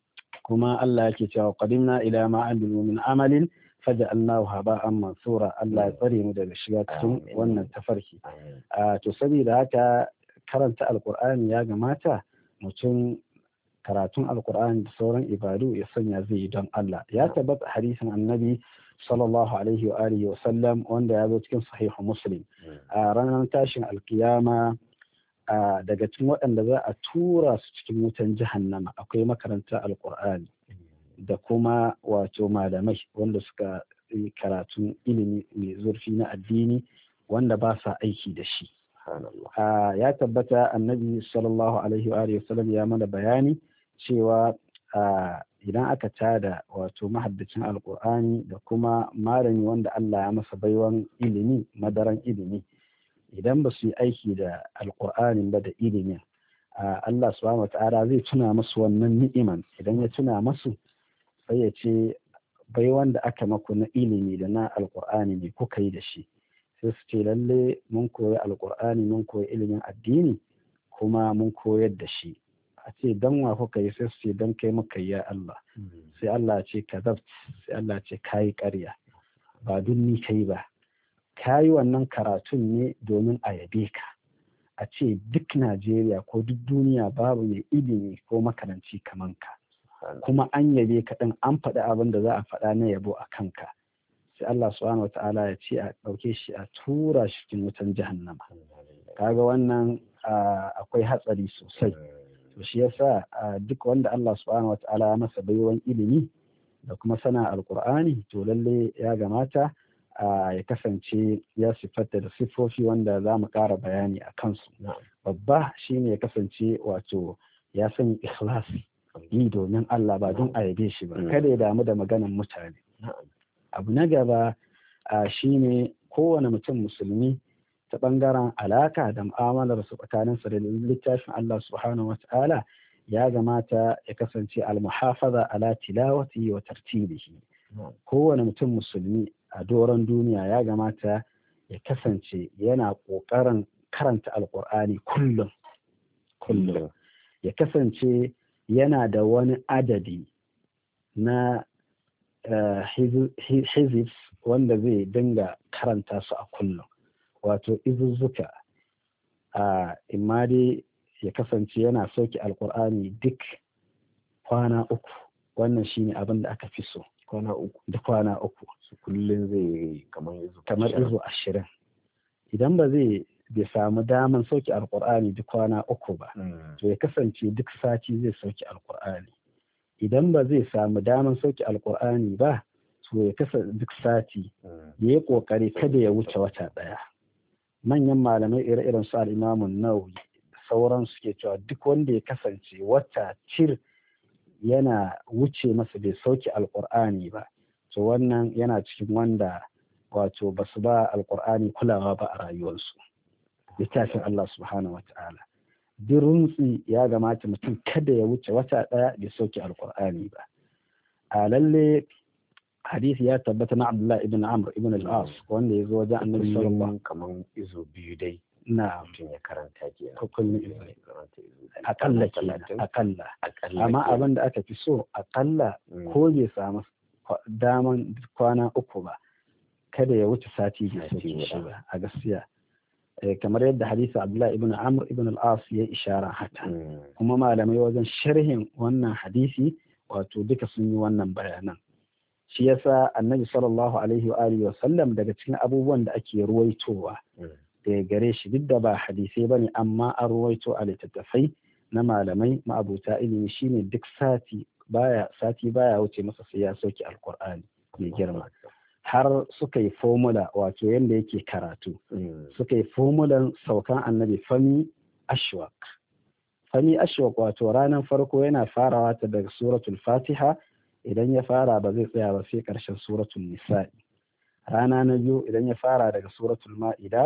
كما الله يكتب وقدمنا إلى ما عملوا من عمل فجعلناه هباء منثورا الله يطري مدى الشياطين وأن التفركي تسبي ذاك كرنت القرآن يا جماعة متن karatun alkur'ani da sauran ibadu ya sanya zai yi don Allah ya tabbata hadisin annabi sallallahu alaihi wa alihi wa sallam wanda ya zo cikin sahihu muslim a ranar tashin alkiyama daga cikin waɗanda za a tura su cikin wutan jahannama akwai makaranta alkur'ani da kuma wato malamai wanda suka yi karatun ilimi mai zurfi na addini wanda ba sa aiki da shi ya tabbata annabi sallallahu alaihi wa alihi wa sallam ya mana bayani cewa idan aka tada wato mahaddacin alkur'ani da kuma malami wanda Allah ya masa baiwan ilimi madaran ilimi idan ba su yi aiki da alkur'anin ba da ilimin Allah subhanahu wata'ala zai tuna masu wannan ni'iman idan ya tuna masu sai ya ce baiwan da aka maku na ilimi da na alkur'ani ne kuka yi da shi sai su ce lalle mun koyi alkur'ani mun koyi ilimin addini kuma mun koyar da shi a ce dan wa kuka yi sai su ce dan kai maka ya Allah sai Allah ce kazabt sai Allah ce kayi ƙarya ba dun ni kai ba kayi wannan karatun ne domin a yabe ka a ce duk Najeriya ko duk duniya babu mai ilimi ko makaranci kaman ka kuma an yabe ka din an faɗi abin da za a faɗa na yabo a kanka sai Allah subhanahu wataala ya ce a ɗauke shi a tura shi cikin wutan jahannama kaga wannan akwai hatsari sosai to shi yasa duk wanda Allah subhanahu wata'ala ya masa baiwan ilimi da kuma sana alkur'ani to lalle ya gamata ya kasance ya siffata da siffofi wanda za mu ƙara bayani a kansu babba shine ya kasance wato ya san ikhlasi yi domin Allah ba don a yabe shi ba kada ya damu da maganan mutane abu na gaba shine kowane mutum musulmi ta ɓangaren alaka da mu'amalar su tsakaninsa da littafin Allah subhanahu wa ta'ala ya gamata ya kasance al-muhafaza ala tilawati wa tartilihi kowane mutum musulmi a doron duniya ya gamata ya kasance yana ƙoƙarin karanta alƙur'ani kullum kullum ya kasance yana da wani adadi na hizib wanda zai dinga karanta su a kullum wato izuzzuka a imma dai ya kasance yana sauke alkur'ani duk kwana uku wannan shine abin da aka fi so kwana uku da kwana uku su kullum zai kamar izu kamar izu ashirin idan ba zai bai samu daman sauke alkur'ani duk kwana uku ba to ya kasance duk sati zai sauke alkur'ani idan ba zai samu daman sauke alkur'ani ba to ya kasance duk sati ya yi kokari kada ya wuce wata daya manyan malamai ire-iren su al'imamun nawawi da sauran suke cewa duk wanda ya kasance wata cir yana wuce masa bai sauke alkur'ani ba to wannan yana cikin wanda wato ba su ba alkur'ani kulawa ba a rayuwarsu littafin Allah subhanahu wata'ala duk runtsi ya gamata mutum kada ya wuce wata ɗaya bai sauke alkur'ani ba a lalle hadisi ya tabbata na Abdullah ibn Amr ibn al-As wanda ya zo wajen Annabi sallallahu kaman izo biyu dai na mutum ya karanta kenan kullum akalla kenan akalla amma abin da aka fi so akalla ko bai samu daman kwana uku ba kada ya wuce sati bai sauke shi ba a gaskiya kamar yadda hadisi Abdullah ibn Amr ibn al-As ya ishara haka kuma malamai wajen sharhin wannan hadisi wato duka sun yi wannan bayanan shi yasa Annabi sallallahu alaihi wa alihi wa sallam daga cikin abubuwan da ake ruwaitowa da gare shi duk da ba hadisai bane amma an ruwaito a littattafai na malamai ma'abuta ilimi shine duk sati baya sati baya wuce masa sai ya sauke alqur'ani mai girma har suka yi formula wato yanda yake karatu suka yi formulan saukan annabi fami ashwaq fami ashwaq wato ranar farko yana farawa ta daga suratul fatiha idan ya fara ba zai tsaya ba sai karshen suratul nisa'i rana na biyu idan ya fara daga suratul ma'ida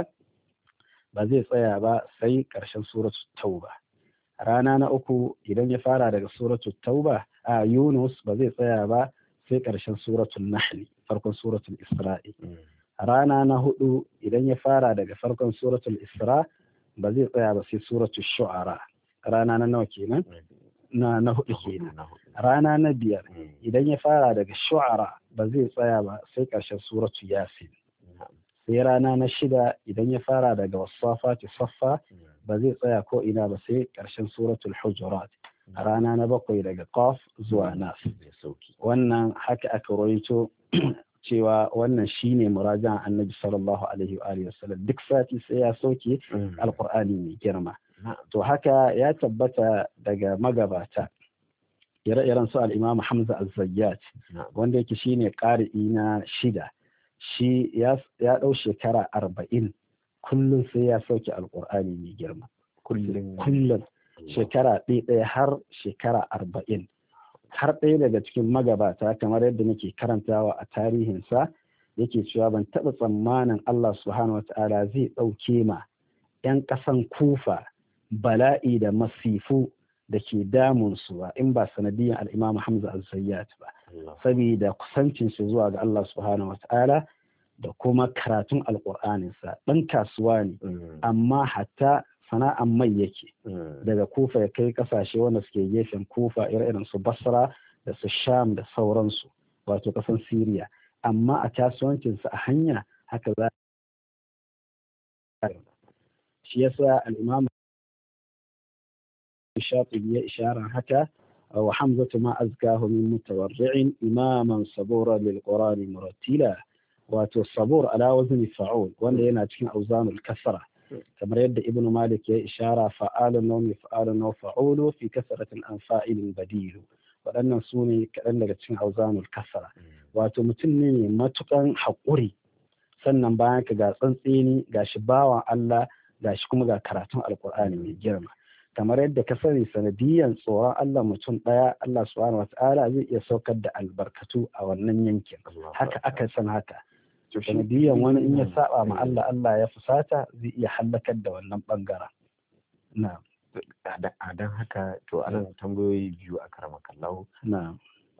ba zai tsaya ba sai karshen suratul tauba rana na uku idan ya fara daga suratul tauba a yunus ba zai tsaya ba sai karshen suratul nahli farkon suratul isra'i rana na hudu idan ya fara daga farkon suratul isra ba zai tsaya ba sai suratul shu'ara rana na nawa kenan na na hudu kenan rana na biyar idan ya fara daga shu'ara ba zai tsaya ba sai karshen suratul yasin sai rana na shida idan ya fara daga wasafati saffa ba zai tsaya ko ina ba sai karshen suratul hujurat rana na bakwai daga qaf zuwa nas wannan haka aka rawaito cewa wannan shine murajan annabi sallallahu alaihi wa alihi wasallam duk sati sai ya sauke alqur'ani mai girma to haka ya tabbata daga magabata ire-iren su al-imam Hamza az-Zayyat wanda yake shine qari'i na shida shi ya ya dau shekara arba'in kullum sai ya sauke alqur'ani mai girma kullum kullum shekara ɗaya har shekara arba'in har ɗaya daga cikin magabata kamar yadda nake karantawa a tarihinsa yake cewa ban taɓa tsammanin Allah subhanahu wa ta'ala zai ɗauke ma 'yan ƙasan kufa bala'i da masifu da ke damunsu ba in ba sanadiyan al'imam Hamza al-Zayyat ba saboda kusancin shi zuwa ga Allah subhanahu wa ta'ala da kuma karatun alƙur'aninsa ɗan kasuwa ne amma hatta sana'an mai yake daga kufa ya kai kasashe wanda suke gefen kufa irin su basra da su sham da sauransu wato kasan siriya amma a kasuwancinsa a hanya haka za shi yasa al-imam shatibi ya ishara haka wa hamzatu ma azkahu min mutawarri'in imaman sabura lil qur'ani murattila wato sabur ala wazni fa'ul wanda yana cikin auzanul kasra kamar yadda ibn malik ya ishara fa'alun nawmi fa'alun naw fa'ulu fi kasratin an fa'ilin badilu waɗannan su ne kaɗan daga cikin auzanul kasra wato mutum ne mai matukan haƙuri sannan bayan ka ga tsantseni ga shi bawan Allah ga shi kuma ga karatun alkur'ani mai girma kamar yadda ka sani sanadiyan tsoron Allah mutum ɗaya Allah subhanahu wata'ala zai iya saukar da albarkatu a wannan yankin haka aka san haka sanadiyan wani in ya saba ma Allah Allah ya fusata zai iya hallakar da wannan bangaren na a dan haka to anan tambayoyi biyu a karama kallahu na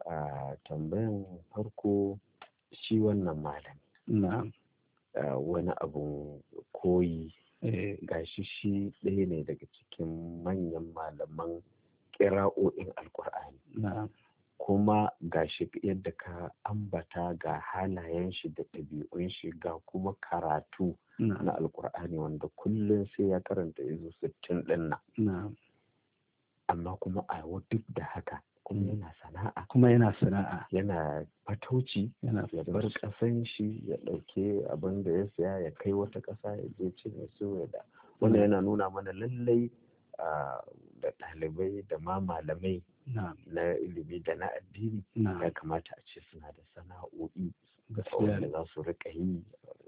tambayan farko shi wannan malami na wani abun koyi gashi shi ɗaya ne daga cikin manyan malaman ƙira'o'in alkur'ani na kuma gashi yadda ka ambata ga halayen shi da ɗabi'un shi ga kuma karatu na alkur'ani wanda kullum sai ya karanta izu sittin ɗin nan amma kuma a duk da haka kuma yana sana'a kuma yana sana'a yana fatauci ya bar ƙasan shi ya ɗauke abin da ya saya ya kai wata ƙasa ya je cin ya so ya da wannan yana nuna mana lallai da ɗalibai da ma malamai na ilimi da na addini ya kamata a ce suna da sana'o'i wanda za su rika yi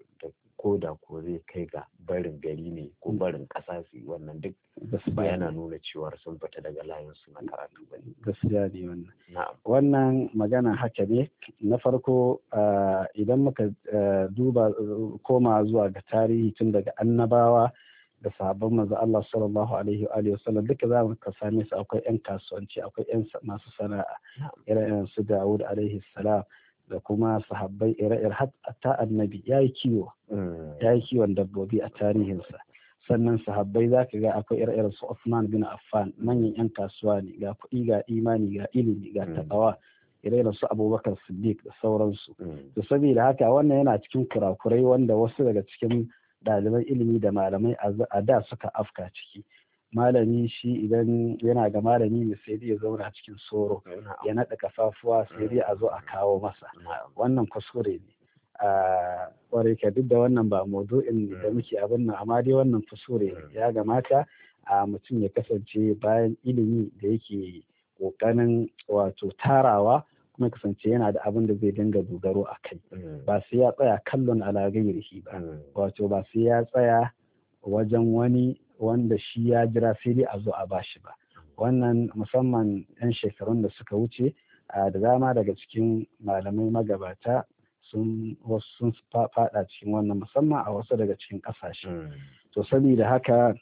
ko da ko zai kai ga barin gari ne ko barin ƙasa su wannan duk ba yana nuna cewar sun fita daga layin su na karatu ba ne. Gaskiya ne wannan. Wannan magana haka ne na farko idan muka duba koma zuwa ga tarihi tun daga annabawa da sahabban manzo Allah sallallahu alaihi wa alihi wasallam duka za mu ka same su akwai yan kasuwanci akwai yan masu sana'a irin su Dawud alaihi salam da kuma sahabbai ire-ire hatta annabi ya yi kiwo ya yi kiwon dabbobi a tarihinsa. Sannan sahabbai za ka ga akwai ire-iren su Uthman bin Affan manyan 'yan kasuwa ne, ga kuɗi ga imani ga ilimi ga taqwa, ire-iren su Abubakar Siddiq da sauransu. To saboda haka wannan yana cikin kurakurai wanda wasu daga cikin ɗaliban ilimi da malamai a da suka afka ciki. Malami shi idan yana ga malami ne sai dai ya zauna cikin soro ya naɗa kafafuwa sai dai a zo a kawo masa, wannan kuskure ne. a kwarai ka duk da wannan ba maudu'in da muke abin nan, amma dai wannan kuskure ne. Ya gamata a mutum ya kasance bayan ilimi da yake kokarin wato tarawa kuma kasance yana da abin da zai dinga dogaro a kai, ba sai ya tsaya kallon ala gairihi ba, wato ba sai ya tsaya wajen wani wanda shi ya jira sai dai a zo a bashi ba. Wannan musamman 'yan shekarun da suka wuce da dama daga cikin malamai magabata sun wasu sun fada cikin wannan, musamman a wasu daga cikin ƙasashe. To saboda haka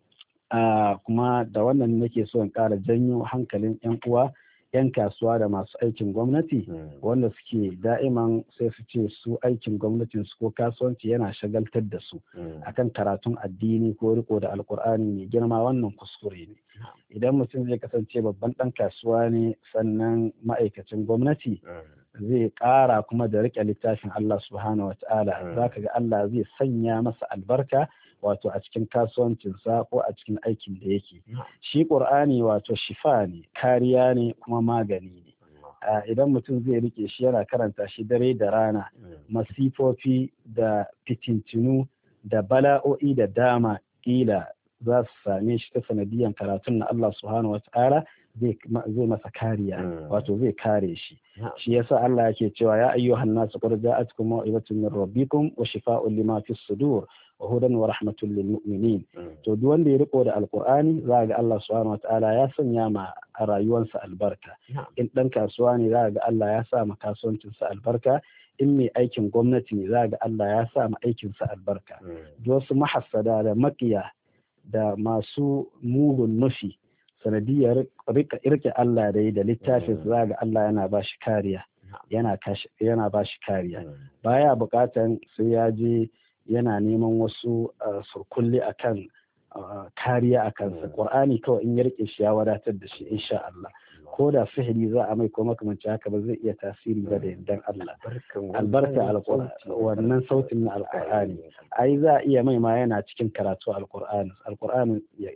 kuma da wannan nake so in ƙara janyo hankalin 'yan uwa 'yan kasuwa da masu aikin gwamnati wanda suke da'iman sai su ce su aikin gwamnatin su ko kasuwanci yana shagaltar da su akan karatun addini ko riko da alkur'ani mai girma. Wannan kuskure ne. Idan mutum zai kasance babban ɗan kasuwa ne sannan ma'aikacin gwamnati zai ƙara kuma da riƙe littafin Allah subhanahu wa ta'ala, za ka ga Allah zai sanya masa albarka wato a cikin kasuwancinsa ko a cikin aikin da yake. Shi ƙur'ani wato shifa ne, kariya ne kuma magani ne. Idan mutum zai rike shi yana karanta shi dare da rana, masifofi da fitintinu da bala'o'i da dama ƙila za su same shi ta sanadiyan karatun na Allah subhanahu wa ta'ala zai masa kariya, wato zai kare shi. Shi yasa Allah yake cewa ya ayyuhan nasu qad ja'atkum maw'izatun min rabbikum wa shifaa'un lima fis sudur wa hudan wa rahmatun lil mu'minin. To duk wanda ya riko da alqur'ani za ga Allah subhanahu wataala ya sanya ma a rayuwarsa albarka. In dan kasuwa ne za ga Allah ya sa ma kasuwancinsa albarka. In mai aikin gwamnati ne za ga Allah ya sa ma aikinsa albarka. Duk wasu mahassada da makiya da masu mugun nufi sanadiyar rika irke Allah da da littafin za ga Allah yana ba shi kariya, yana yana ba shi kariya. Baya bukatan sai ya je yana neman wasu surkulli akan kariya akan sa. Qur'ani kawai in ya rike shi ya wadatar da shi insha Allah. Ko da sihiri za a mai ko makamanci haka ba zai iya tasiri ba da yardan Allah. Albarka alqur'ani, wannan sautin na alqur'ani ai za a iya mai ma yana cikin karatu alqur'ani alqur'ani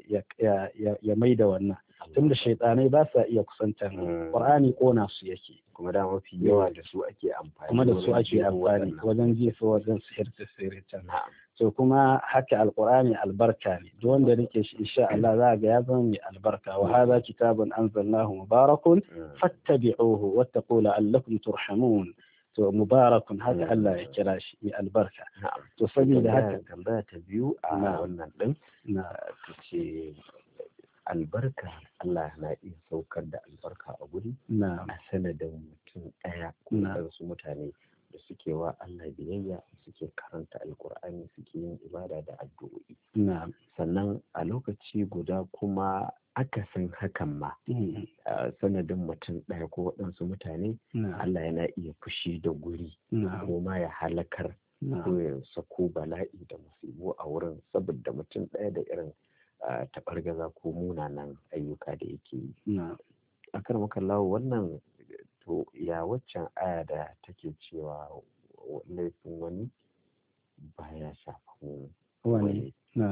ya mai da wannan, tunda shaitanai ba sa iya kusantar qur'ani kona su yake, kuma da mafi yawa da su ake amfani kuma da su ake amfani wajen jefa wajen sihirta sihirta. To kuma haka alqur'ani albarka ne, duk wanda rike shi insha Allah za ga ya zama mai albarka. Wa hadha kitabun anzalnahu mubarakun fattabi'uhu wattaqu la'allakum turhamun. To mubarakun haka Allah ya kira shi mai albarka. To saboda haka tambaya ta biyu a wannan din na ce albarka, Allah na iya saukar da albarka a guri a sanadin mutum ɗaya ko wasu mutane da suke wa Allah biyayya, suke karanta alkur'ani, suke yin ibada da addu'o'i. Sannan a lokaci guda kuma akasin hakan ma sanadin mutum ɗaya ko waɗansu mutane Allah yana iya fushi da guri ko ma ya halakar ko ya sako bala'i da musibu a wurin saboda mutum ɗaya da irin taɓargaza ko munanan ayyuka da yake yi. A kan makallawo wannan to ya waccan aya da take cewa laifin wani baya shafan wani.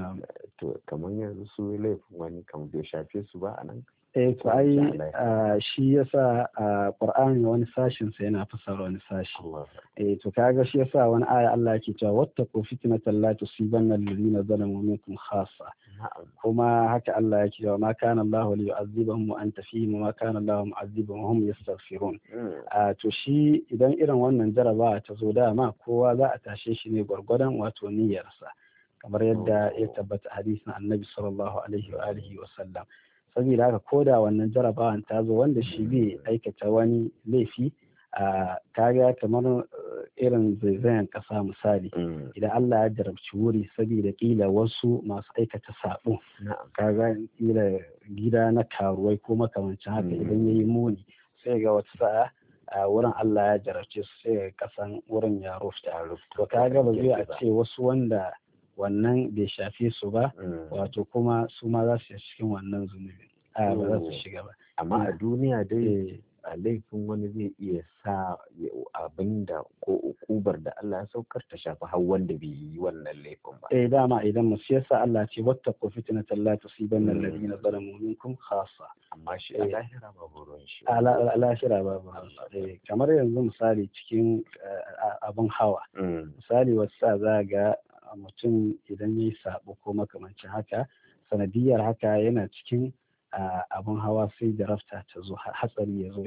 To kamar yanzu su laifin wani kamar bai shafe su ba a nan. Eh to ai shi yasa a Qur'ani wani sashin sa yana fasara wani sashi. Eh to kaga shi yasa wani aya Allah yake cewa wattaqu fitnatan la tusibanna alladhina zalamu minkum khassa. Kuma haka Allah yake cewa ma kana Allah li yu'azzibahum wa anta fihim wa ma kana Allah mu'azzibahum wa hum yastaghfirun. A to shi idan irin wannan jarabawa ta zo dama kowa za a tashe shi ne gwargwadon wato niyyarsa kamar yadda ya tabbata hadisin Annabi sallallahu alaihi wa alihi wa sallam. Saboda haka ko da wannan jarabawan ta zo wanda shi bai aikata wani laifi a kaga kamar irin zaizayen kasa misali, idan Allah ya jarabci wuri saboda kila wasu masu aikata sabo kaga kila gida na karuwai ko makamancin haka idan yayi muni sai ga wata sa'a a wurin Allah ya jarabce su sai kasan wurin ya rufta to kaga ba zai a ce wasu wanda wannan bai shafe su ba wato kuma su ma za su yi cikin wannan zunubi a ba za su shiga ba amma a duniya dai a laifin wani zai iya sa abinda ko ukubar da Allah ya saukar ta shafi har wanda bai yi wannan laifin ba eh dama idan mu yasa Allah ce wattaqu fitnatan la tusibanna alladhina zalamu minkum khassa amma shi a lahira babu ruwan shi a lahira babu ruwan shi kamar yanzu misali cikin abun hawa misali wasa za ga mutum idan yayi sabo ko makamancin haka sanadiyar haka yana cikin abun hawa sai da rafta ta zo hatsari ya zo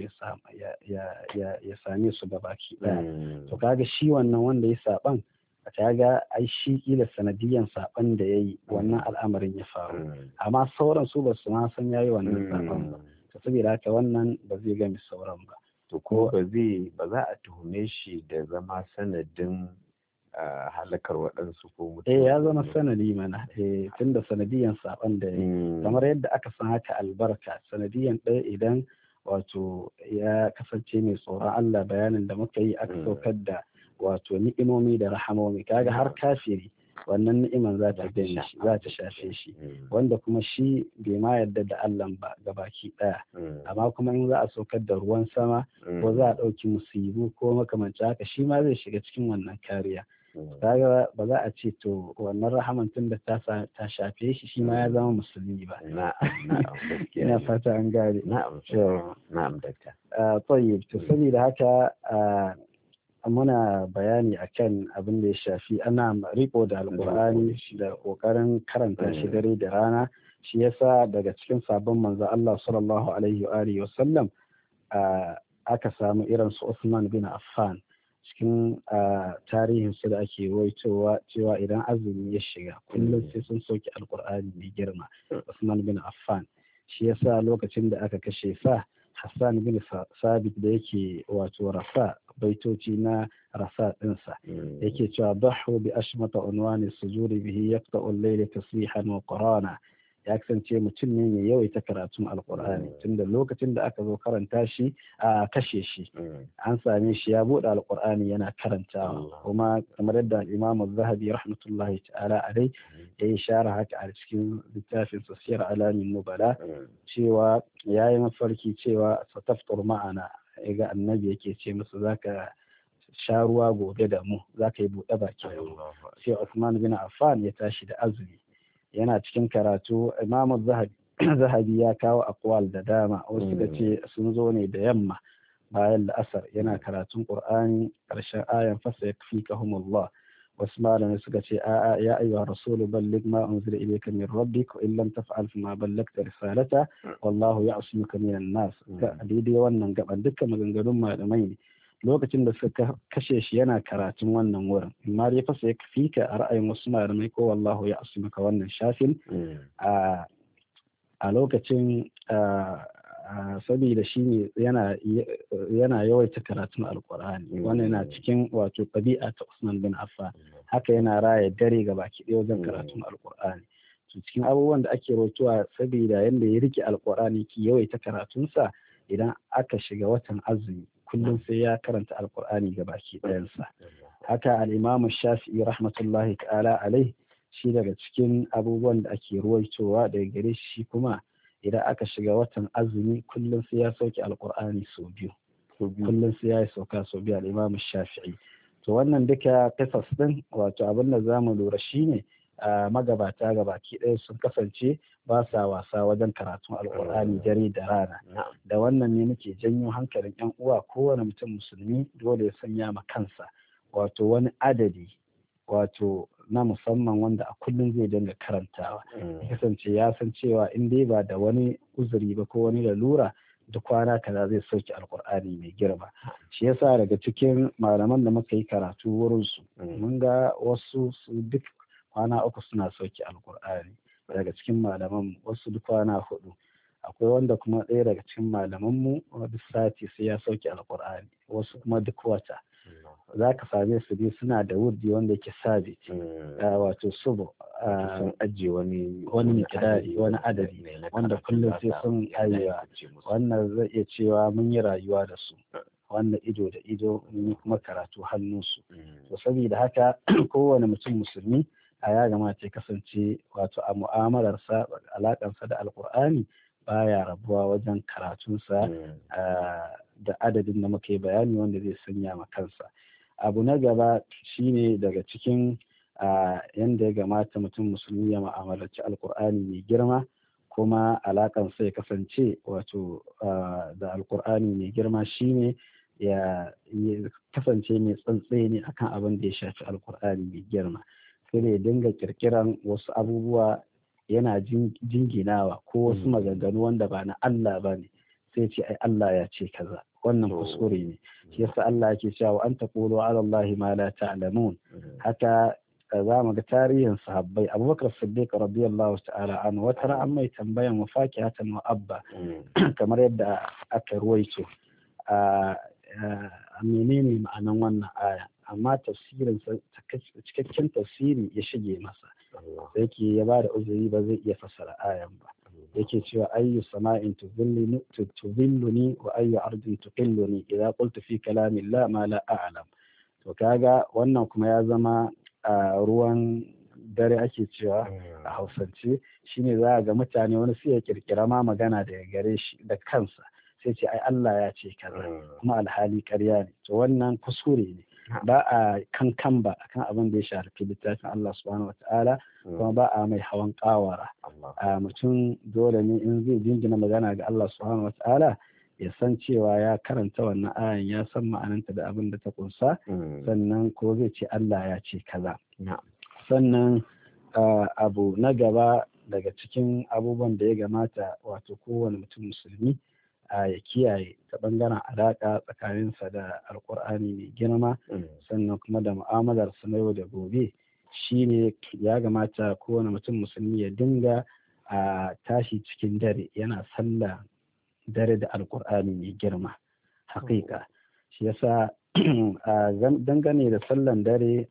ya same su da baki ɗaya to kaga shi wannan wanda ya saban kaga ai shi kila sanadiyan saban da yayi wannan al'amarin ya faru amma sauran su ba su ma san yayi wannan saban ba to saboda haka wannan ba zai gami sauran ba to ko ba zai ba za a tuhume shi da zama sanadin halakar waɗansu ko mutum. Eh ya zama sanadi mana eh tunda sanadiyan saban da kamar yadda aka san haka albarka sanadiyan ɗaya idan wato ya kasance mai tsoron Allah bayanin da muka yi aka saukar da wato ni'imomi da rahamomi kaga har kafiri wannan ni'iman za ta gani shi za ta shafe shi wanda kuma shi bai ma yarda da Allah ba gabaki ɗaya amma kuma in za a saukar da ruwan sama ko za a ɗauki musibu ko makamanci haka shi ma zai shiga cikin wannan kariya kaga ba za a ce to wannan rahaman tun da ta shafe shi shi ma ya zama musulmi ba ina fata an gane na'am na'am dakta tayyib to saboda haka muna bayani akan abin da ya shafi ana riko da alqur'ani da kokarin karanta shi dare da rana shi yasa daga cikin sabon manzo Allah sallallahu alaihi wa alihi wasallam aka samu irin su Usman bin Affan cikin tarihin su da ake waitowa cewa idan azumi ya shiga kullum sai sun soki alkur'ani mai girma Usman bin Affan shi yasa lokacin da aka kashe sa Hassan bin Sabit da yake wato rasa baitoci na rasa ɗinsa yake cewa dahu bi ashmata unwani sujudi bihi yaqta'u al-layla tasbihan wa qurana ya kasance mutum ne mai yawaita karatun alkur'ani tunda lokacin da aka zo karanta shi a kashe shi an same shi ya buɗe alkur'ani yana karantawa kuma kamar yadda imam zahabi rahmatullahi ta'ala alai ya yi shara haka a cikin littafin sasiyar alamin nubala cewa ya yi mafarki cewa sataftur ma'ana ga annabi yake ce musu zaka sha ruwa gobe da mu zaka yi buɗe baki da mu sai Usman bin Affan ya tashi da azumi yana cikin karatu imamu zahabi ya kawo akwal da dama wasu da ce sun zo ne da yamma bayan la'asar yana karatun qur'ani karshen ayan fasa ya fi kahumullah wasu malamai suka ce a'a ya ayyuha rasulu balligh ma unzila ilayka min rabbik wa in lam taf'al fama ballagta risalata wallahu ya'simuka minan nas ga daidai wannan gaban dukkan maganganun malamai ne lokacin da suka kashe shi yana karatun wannan wurin amma dai fasa ya kafi ka a ra'ayin wasu malamai ko wallahu ya asumaka wannan shafin a lokacin saboda shi ne yana yawaita karatun alkur'ani wannan yana cikin wato ɗabi'a ta Usman bin Affan haka yana raya dare ga baki ɗaya wajen karatun alkur'ani to cikin abubuwan da ake rotuwa saboda yanda ya rike alkur'ani ki yawaita karatunsa idan aka shiga watan azumi kullum sai ya karanta alkur'ani ga baki ɗayansa haka al'imamu shafi'i rahmatullahi ta'ala alai shi daga cikin abubuwan da ake ruwaitowa daga gare shi kuma idan aka shiga watan azumi kullum sai ya sauke alkur'ani sau biyu kullum sai ya yi sauka sau biyu al'imamu shafi'i to wannan duka kasas din wato abin da zamu lura shine magabata ga baki ɗaya sun kasance ba sa wasa wajen karatun alkur'ani dare da rana da wannan ne muke janyo hankalin yan uwa kowane mutum musulmi dole ya sanya ma kansa wato wani adadi wato na musamman wanda a kullum zai dinga karantawa ya kasance ya san cewa in dai ba da wani uzuri ba ko wani lalura da kwana kaza zai sauke alkur'ani mai girma shi yasa daga cikin malaman da muka yi karatu wurin su mun ga wasu su duk kwana uku suna sauke alkur'ani daga cikin malaman wasu duk kwana hudu akwai wanda kuma ɗaya daga cikin malaman mu duk sati sai ya sauke alkur'ani wasu kuma duk wata za ka same su dai suna da wurdi wanda yake sabit wato subo sun ajiye wani wani mikidari wani adadi wanda kullum sai sun ayyuwa wannan zai iya cewa mun yi rayuwa da su wannan ido da ido mun yi kuma karatu hannunsu. To saboda haka kowane mutum musulmi a ya gamata ya kasance wato a mu'amalarsa alaƙarsa da alƙur'ani baya rabuwa wajen karatunsa da adadin da muka yi bayani wanda zai sanya ma kansa. Abu na gaba shine daga cikin yanda ya gamata mutum musulmi ya mu'amalarci alƙur'ani mai girma kuma alaƙansa ya kasance wato da alƙur'ani mai girma shine ya kasance mai tsantseni akan abin da ya shafi alƙur'ani mai girma. Sai ya dinga kirkiran wasu abubuwa yana jinginawa ko wasu maganganu wanda ba na Allah ba ne sai ce ai Allah ya ce kaza, wannan kuskure ne. Shi yasa Allah yake cewa an taqulu ala Allah ma la ta'lamun. Haka za mu ga tarihin sahabbai Abubakar Siddiq radiyallahu ta'ala anhu wata ran mai tambayan mafakihatan wa abba kamar yadda aka ruwaito a menene ma'anan wannan aya, amma tafsirin cikakken tafsiri ya shige masa sai yake ya ba da uzuri ba zai iya fassara ayan ba. Yake cewa ayyu sama'in tuzilluni wa ayyu ardin tuqilluni idza qultu fi kalami la ma la a'lam. To kaga wannan kuma ya zama ruwan dare ake cewa a Hausance, shine za ga mutane wani sai ya kirkira ma magana daga gare shi da kansa sai ce ai Allah ya ce kaza kuma alhali ƙarya ne. To wannan kuskure ne, ba a kankan ba akan abin da ya shafi littafin Allah subhanahu wata'ala kuma ba a mai hawan kawara. A mutum dole ne in zai jingina magana ga Allah subhanahu wata'ala ya san cewa ya karanta wannan ayan, ya san ma'ananta da abin da ta kunsa, sannan ko zai ce Allah ya ce kaza. Sannan abu na gaba daga cikin abubuwan da ya gamata wato kowane mutum musulmi ya kiyaye ta bangaren alaƙa tsakaninsa da alƙur'ani mai girma sannan kuma da mu'amalarsa na yau da gobe shine ya gamata kowane mutum musulmi ya dinga a tashi cikin dare yana sallah dare da alƙur'ani mai girma haƙiƙa. Shi yasa dangane da sallan dare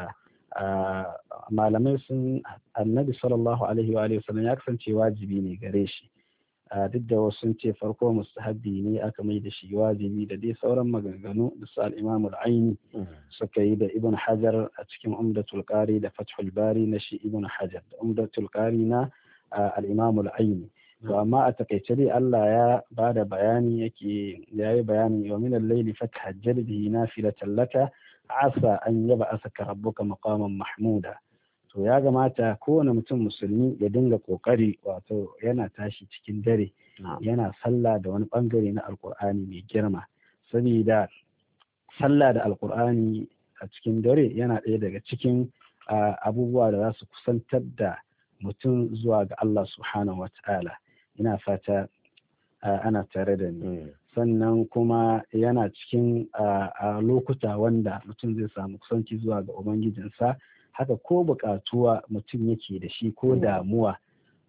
malamai sun annabi sallallahu alaihi wa sallam ya kasance wajibi ne gare shi, duk da wasu sun ce farko mustahabbi ne aka mai da shi wajibi da dai sauran maganganu da su al-Imam al-Aini suka yi da Ibn Hajar a cikin Umdatul Qari da Fathul Bari na shi Ibn Hajar da Umdatul Qari na al-Imam al-Aini. To amma a takaice dai Allah ya bada bayani yake yayi bayani wa min al-layli fatahajjal bihi nafilatan laka asa an yab'athaka rabbuka maqaman mahmuda. To ya gamata kowane mutum musulmi ya dinga kokari wato yana tashi cikin dare yana sallah da wani bangare na alkur'ani mai girma, saboda sallah da alkur'ani a cikin dare yana ɗaya daga cikin abubuwa da za su kusantar da mutum zuwa ga Allah subhanahu wata'ala. Ina fata ana tare da ni. Sannan kuma yana cikin lokuta wanda mutum zai samu kusanci zuwa ga ubangijinsa. Haka ko buƙatuwa mutum yake da shi ko damuwa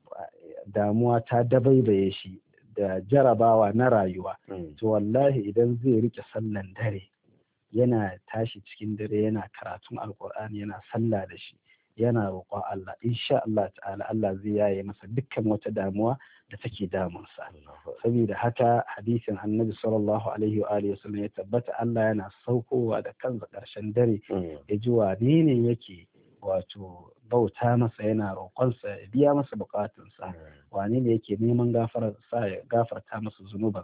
damuwa ta dabaibaye shi da jarabawa na rayuwa, to wallahi idan zai rike sallan dare yana tashi cikin dare yana karatun alkur'ani yana sallah da shi yana roƙon Allah, insha Allah ta'ala Allah zai yaye masa dukkan wata damuwa da take damunsa. Saboda haka hadisin annabi sallallahu alaihi wa alihi wasallam ya tabbata Allah yana saukowa da kansa ƙarshen dare ya ji wane ne yake wato bauta masa yana roƙonsa ya biya masa buƙatunsa, wane ne yake neman gafarta ya gafarta masa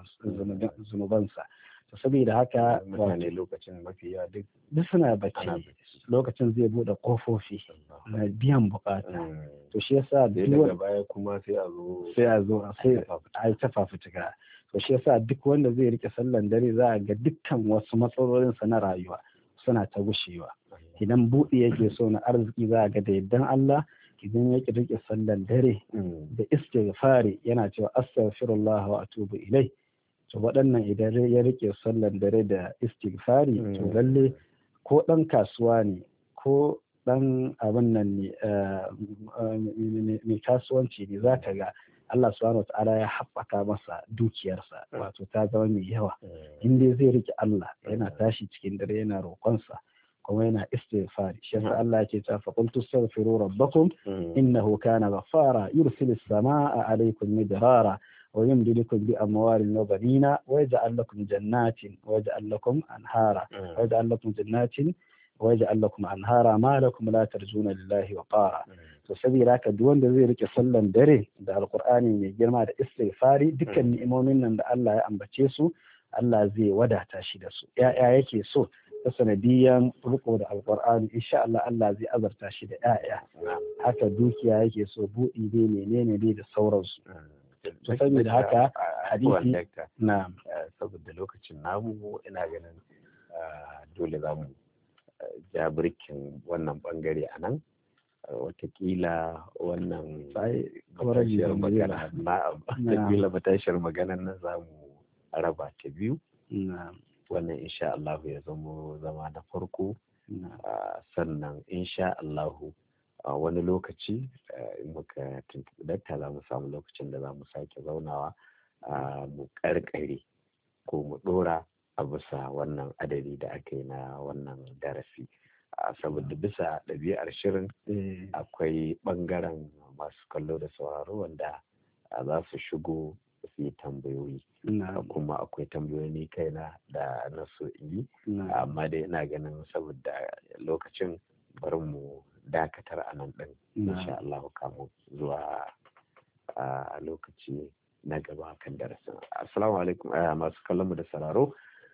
zunubansa. To saboda haka mutane lokacin mafi yawa duk duk suna bacci, lokacin zai bude kofofi na biyan bukata. To shi yasa daga baya kuma sai a zo sai a zo sai a yi ta fafutuka. To shi yasa duk wanda zai rike sallan dare za a ga dukkan wasu matsalolinsa na rayuwa suna ta gushewa. Idan buɗe yake so na arziki za a ga da yaddan Allah idan ya rike sallan dare da istighfari yana cewa astaghfirullah wa atubu ilai. To waɗannan idan ya rike sallan dare da istighfari to lalle ko ɗan kasuwa ne ko ɗan abin nan ne mai kasuwanci ne za ka ga Allah subhanahu wa ta'ala ya haɓaka masa dukiyarsa wato ta zama mai yawa in dai zai rike Allah yana tashi cikin dare yana roƙonsa kuma yana istighfari. Shi yasa Allah yake cewa fa qultu astaghfiru rabbakum innahu kana ghaffara yursilis samaa alaykum midrara wa yumdidukum bi amwalin wa banina wa yaj'al lakum jannatin wa yaj'al lakum anhara wa yaj'al lakum jannatin wa yaj'al lakum anhara ma lakum la tarjuna lillahi wa qara. to saboda haka duk wanda zai rike sallan dare da alqur'ani mai girma da istighfari dukkan ni'imomin nan da Allah ya ambace su Allah zai wadata shi da su. Ya'ya yake so ta sanadiyan riko da alqur'ani insha Allah Allah zai azarta shi da ya'ya. Haka dukiya yake so buɗi ne menene ne da sauransu. To saboda haka hadisi na saboda lokacin namu ina ganin dole za mu ja birkin wannan bangare a nan. Watakila wannan matashiyar magana watakila matashiyar maganar nan za mu raba ta biyu. Wannan insha Allah ya zama zama na farko. Sannan insha Allah wani lokaci muka tuntuɓi dakta za mu samu lokacin da za mu sake zaunawa mu karkare ko mu ɗora a bisa wannan adadi da aka yi na wannan darasi. Saboda bisa ɗabi'ar shirin akwai ɓangaren masu kallo da sauraro wanda za su shigo su yi tambayoyi kuma akwai tambayoyi kaina da na so yi amma dai ina ganin saboda lokacin bari mu dakatar a nan ɗin insha Allah kamu zuwa a lokaci na gaba kan darasin. Assalamu alaikum masu kallon mu da sauraro.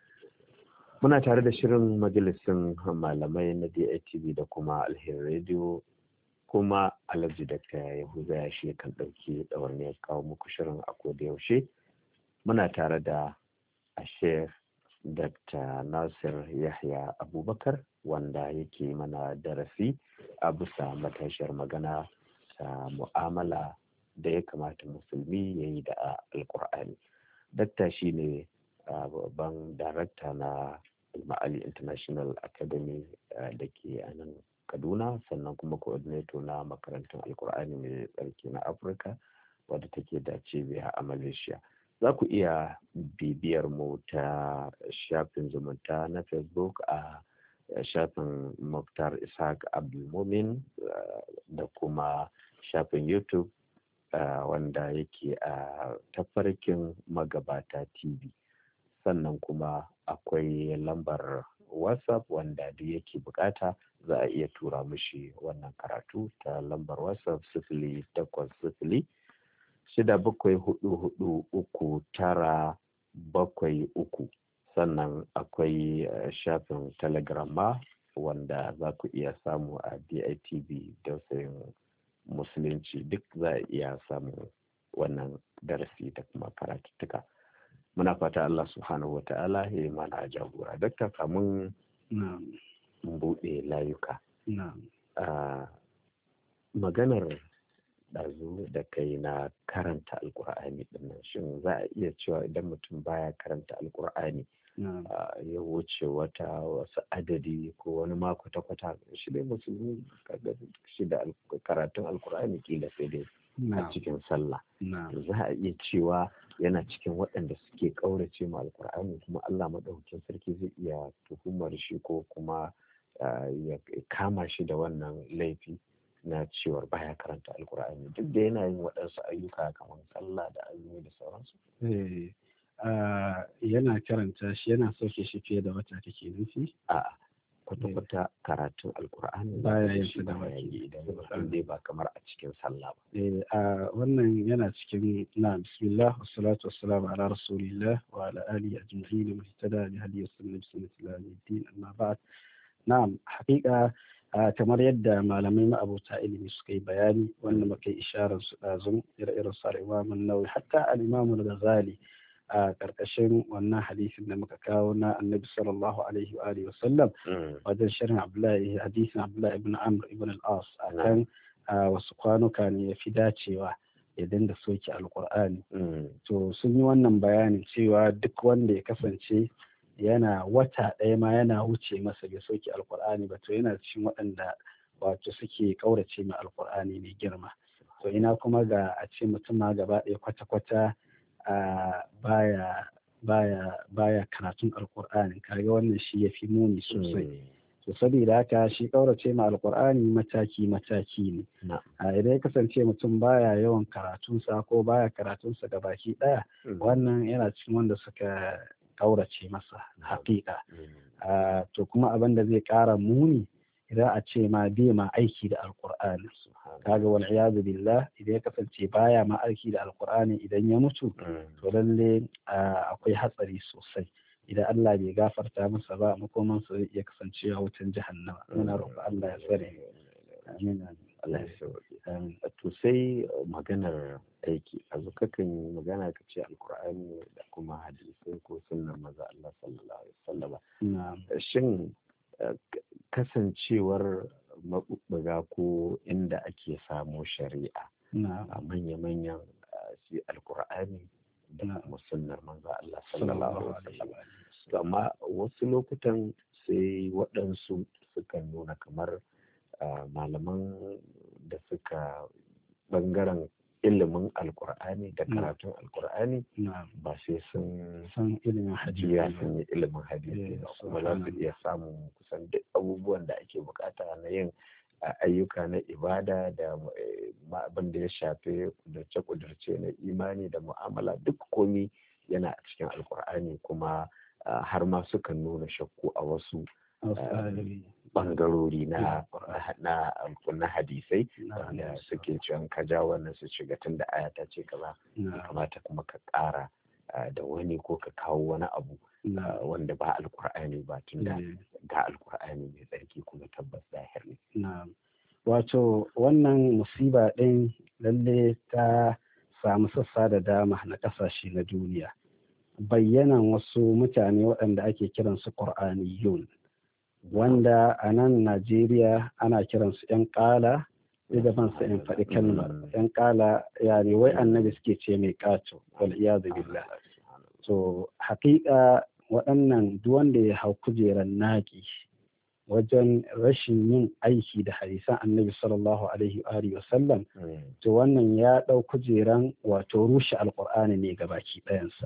Muna tare da shirin majalisin malamai na D I T V da kuma Alheri Radio kuma Alhaji Dakta Yahuza ya shi kan ɗauki ɗawainiyar kawo muku shirin a koda yaushe. Muna tare da Sheikh Dakta Nasir Yahya Abubakar wanda yake mana darasi a bisa matashiyar magana ta mu'amala da ya kamata musulmi ya yi da Alƙur'ani. Dakta shi ne babban darakta na Ma'ali International Academy da ke a nan Kaduna sannan kuma coordinator na makarantun Alkur'ani mai tsarki na Afirka wadda take da cibiya a Malaysia. Za ku iya bibiyar mu ta shafin zumunta na Facebook a shafin Muktar Ishaq Abdulmumin da kuma shafin YouTube wanda yake a tafarkin magabata T V. Sannan kuma akwai lambar WhatsApp wanda duk yake bukata za a iya tura mishi wannan karatu ta lambar WhatsApp sifili takwas sifili shida bakwai hudu hudu uku tara bakwai uku. Sannan akwai shafin Telegram ma wanda za ku iya samu a D I T V dausayin musulunci duk za a iya samu wannan darasi da kuma karatuttuka. Muna fata Allah subhanahu wa ta'ala ya yi mana jagora. Dakta kamun buɗe layuka. Maganar ɗazu da kai na karanta alkur'ani ɗinnan shin za a iya cewa idan mutum baya karanta alkur'ani ya wuce wata wasu adadi ko wani ma kwata-kwata shi dai musulmi shi da karatun alkur'ani kila sai dai a cikin sallah za a iya cewa yana cikin waɗanda suke ƙaurace ma alkur'ani kuma Allah maɗaukakin sarki zai iya tuhumar shi ko kuma ya kama shi da wannan laifi na cewar baya karanta alkur'ani duk da yana yin waɗansu ayyuka kamar sallah da azumi da sauransu. Yana karanta shi yana sauke shi fiye da wata kake nufi? A'a kwata-kwata karatun alkur'ani baya yin su da baki idan dai ba kamar a cikin sallah ba. A wannan yana cikin na bismillah wassalatu wassalamu ala rasulillah wa ala alihi ajma'in wa ihtada bi hadiyi sunnati sunnati din amma ba'd. Na'am haƙiƙa kamar yadda malamai ma'abota ilimi suka yi bayani wanda muka yi isharar su ɗazun ire-iren su al-Imam an-Nawawi hatta al-Imam al-Ghazali a ƙarƙashin wannan hadisin da muka kawo na annabi sallallahu alaihi wa alihi wasallam wajen shirin Abdullahi hadisin Abdullahi ibn Amr ibn al-As akan wasu kwanuka ne ya fi dacewa ya dinga soke alƙur'ani to sun yi wannan bayanin cewa duk wanda ya kasance yana wata ɗaya ma yana wuce masa bai soke alƙur'ani ba to yana cikin waɗanda wato suke ƙaurace ma alƙur'ani mai girma to ina kuma ga a ce mutum ma gaba ɗaya kwata-kwata Uh, baya baya baya karatun alkur'ani kaga wannan shi ya fi muni sosai to saboda haka shi kaurace ma alqur'ani mataki mataki ne. a idan ya kasance mutum baya yawan karatunsa ko baya karatunsa ga baki daya wannan yana cikin wanda suka kaurace masa haƙiƙa. to kuma abin da zai ƙara muni idan a ce ma bai ma aiki da alqur'ani, kaga wal iyadu billah, idan ya kasance baya ma aiki da alqur'ani idan ya mutu to lalle akwai hatsari sosai. idan Allah bai gafarta masa ba makoman sa zai iya kasancewa wutan jahannama. muna roƙon Allah ya tsare. amin Allah ya sauke. to sai maganar aiki a zukakan magana ka ce alqur'ani da kuma hadisi ko sunnar manzo Allah sallallahu alaihi wasallam. shin kasancewar maɓuɓɓuga ko inda ake samo shari'a a manya-manyan shi alkur'ani da kuma sunnar manzo Allah sallallahu alaihi wasallam. to amma wasu lokutan sai waɗansu sukan nuna kamar malaman da suka bangaren ilimin alkur'ani da karatun alkur'ani ba sai sun san ilimin hadisi sun yi ilimin hadisi ba, kuma za su iya samun kusan duk abubuwan da ake bukata na yin ayyuka na ibada da abin da ya shafi kudurce-kudurce na imani da mu'amala, duk komi yana a cikin alkur'ani, kuma har ma sukan nuna shakku a wasu bangarori na na na hadisai wanda suke cewa ka ja wannan su shiga tun da aya ta ce kaza, kamata kuma ka ƙara da wani ko ka kawo wani abu wanda ba alkur'ani ba, tun da ga alkur'ani mai tsarki kuma tabbas zahir ne. Wato wannan musiba ɗin lalle ta samu sassa da dama na ƙasashe na duniya. Bayyanan wasu mutane waɗanda ake kiransu ƙur'aniyun, wanda a nan Najeriya ana kiransu 'yan ƙala, da ban sa in faɗi kalmar 'yan ƙala, yani wai annabi suke ce mai ƙato, wal iyadu billah. To haƙiƙa waɗannan duk wanda ya hau kujeran naƙi wajen rashin yin aiki da hadisan annabi sallallahu alaihi wa sallam, to wannan ya ɗau kujeran wato rushe alƙur'ani ne gabaki ɗayansa.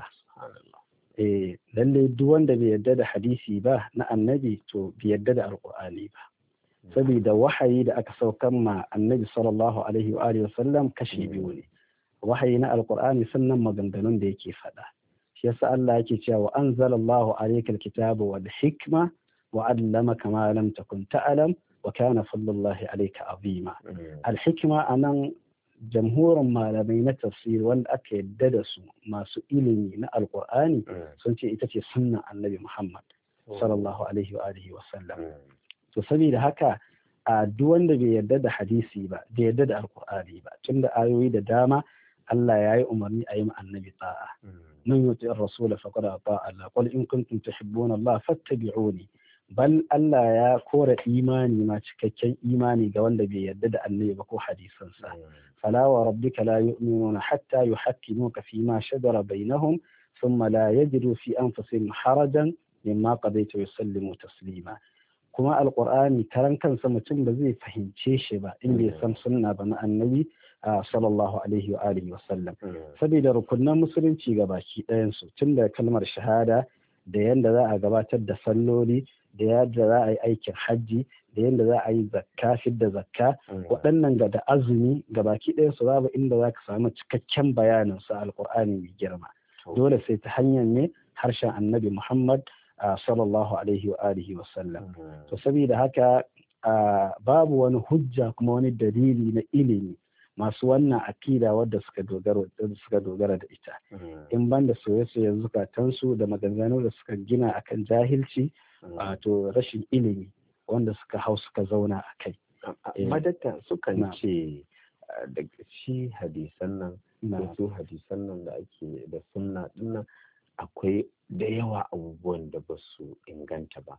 Eh, lalle duk wanda bai yarda da hadisi ba na annabi to bai yarda da alƙur'ani ba, saboda wahayi da aka saukan ma annabi sallallahu alaihi wa sallam kashi biyu ne, wahayi na alƙur'ani sannan maganganun da yake faɗa. Shi yasa Allah yake cewa wa anzalallahu alayka alkitaba wal hikma wa allamaka ma lam takun ta'lam wa kana fadlullahi alayka azima. Alhikma anan jamhurin malamai na tafsir wanda aka yadda da su masu ilimi na alkur'ani sun ce ita ce sunnan annabi Muhammad sallallahu alaihi wa alihi wa sallam. To saboda haka a duk wanda bai yarda da hadisi ba bai yarda da alkur'ani ba, tunda ayoyi da dama Allah ya yi umarni a yi ma annabi ta'a. Man yuti ar-rasul faqad ata'a Allah, qul in kuntum tuhibbuna Allah fattabi'uni. Bal Allah ya kora imani ma cikakken imani ga wanda bai yarda da annabi ba ko hadisansa. Fala wa rabbika la yu'minuna hatta yuhakkimuka fi ma shajara bainahum thumma la yajidu fi anfusihim harajan mimma qadayta wa yusallimu taslima. Kuma alqur'ani karan kansa mutum ba zai fahimce shi ba in bai san sunna ba na annabi sallallahu alaihi wa alihi wa sallam. Saboda rukunan musulunci ga baki ɗayan su, tun da kalmar shahada da yanda za a gabatar da salloli, da yadda za a yi aikin hajji, da yadda za a yi zakka, fidda zakka, waɗannan ga da azumi ga baki ɗaya su babu inda za ka samu cikakken bayanin su alƙur'ani mai girma. Dole sai ta hanyar ne harshen annabi Muhammad sallallahu alaihi wa alihi wa sallam. To saboda haka babu wani hujja kuma wani dalili na ilimi masu wannan akida wadda suka dogara suka dogara da ita, in banda soye-soye zukatansu da maganganu da suka gina akan jahilci, wato rashin ilimi wanda suka hau suka zauna a kai. Madatta sukan ce daga shi hadisan nan da su hadisan nan da ake da sunna dinnan akwai da yawa abubuwan da ba su inganta ba.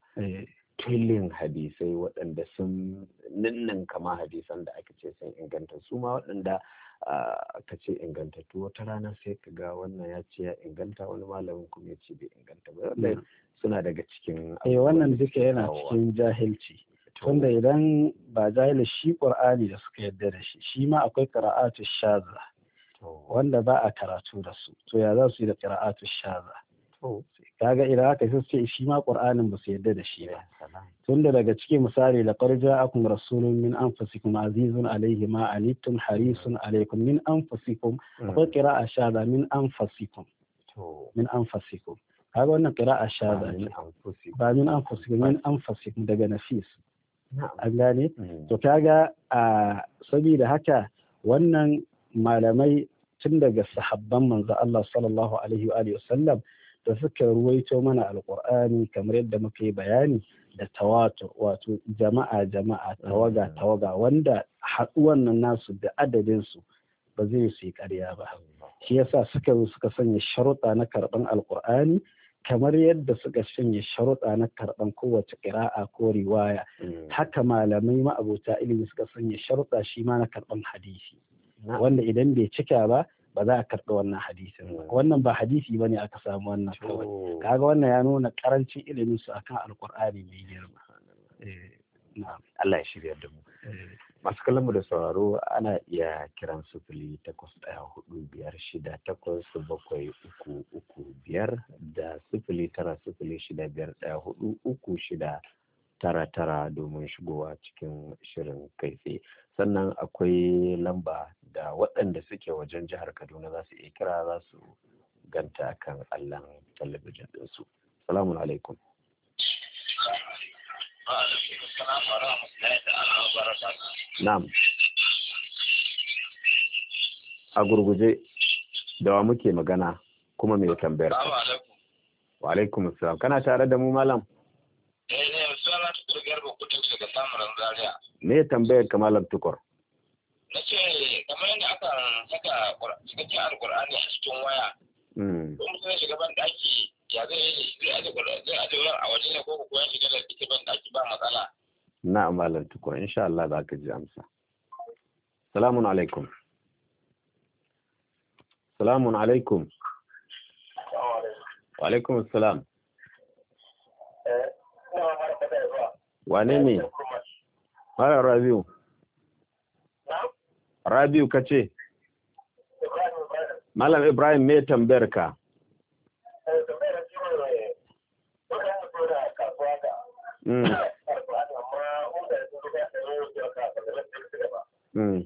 Tilin hadisai waɗanda sun ninnin kama hadisan da aka ce sun inganta, su ma waɗanda aka ce ingantattu wata rana sai ka ga wannan ya ce ya inganta, wani malamin kuma ya ce bai inganta ba. Wanda suna daga cikin eh wannan duka yana cikin jahilci, tunda idan ba jahili shi Qur'ani da suka yarda da shi, shi ma akwai qira'atu shaza wanda ba a karatu da su, to ya za su yi da qira'atu shaza? kaga idan aka ce shi ma qur'anin ba su yarda da shi ba tunda daga cikin misali la qad ja'akum rasulun min anfusikum azizun alayhi ma anittum harisun alaykum min anfusikum akwai qira'a shadha min anfusikum min anfusikum kaga wannan qira'a shadha ne ba min anfusikum min anfusikum daga nafis an gane to kaga a saboda haka wannan malamai tun daga sahabban manzo Allah sallallahu alaihi wa alihi wasallam da suka ruwaito mana alqur'ani kamar yadda muka yi bayani da tawatur wato jama'a jama'a tawaga tawaga wanda haɗuwan nan nasu da adadin su ba zai su yi ƙarya ba shi yasa suka zo suka sanya sharuɗa na karɓan alqur'ani kamar yadda suka sanya sharuɗa na karɓan kowace ƙira'a ko riwaya haka malamai ma'abota ilimi suka sanya sharuɗa shi ma na karɓan hadisi wanda idan bai cika ba ba za a karɓi wannan hadisin ba wannan ba hadisi ba ne aka samu wannan kawai kaga wannan ya nuna karancin ilimin su akan alkur'ani mai girma Allah ya shirya da mu masu kallon mu da sauraro ana iya kiran sufuli takwas ɗaya hudu biyar shida takwas bakwai uku uku biyar da sufuli tara sufuli shida biyar ɗaya hudu uku shida tara tara domin shigowa cikin shirin kai tsaye sannan akwai lamba da waɗanda suke wajen jihar Kaduna za su iya kira za su ganta kan allon talabijin ɗinsu. Salamun alaikum. Na'am. A gurguje da wa muke magana kuma mai tambayar ka. Wa alaikum assalam. Kana tare da mu malam? Eh eh suna tukur garba kudu daga samun Zaria. Me tambayar ka malam tukur? Nace kamar yadda aka saka cikakken alkur'ani a cikin waya. Mm. Don mutum ya shiga ban daki ya zai zai aje zai aje wayar a waje ne ko ko ya shiga da ita ban daki ba matsala. Na'am malam tukur insha Allah za ka ji amsa. Salamun alaikum. Salamun alaikum. Wa alaikum assalam. Wane ne? Mara Rabiu. Rabiu ka ce? Malam Ibrahim me tambayar ka? Mm. Mm.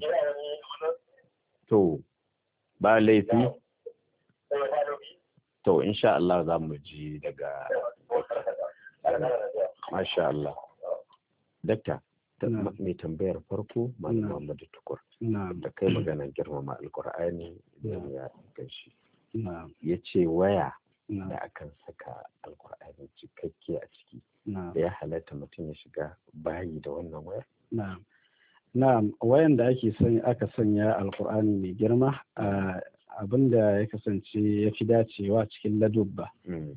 To, ba laifi? To, insha Allah za mu ji daga Masha Allah. Dakta, mai tambayar farko Malam Muhammadu Tukur. Da kai magana girmama Alkur'ani da ya gashi. Ya ce waya da akan saka Alkur'ani cikakke a ciki. Da ya halatta mutum ya shiga bayi da wannan wayar? Na'am. Na'am, wayan da ake sanya aka sanya Alkur'ani mai girma abinda ya kasance ya fi dacewa cikin ladubba.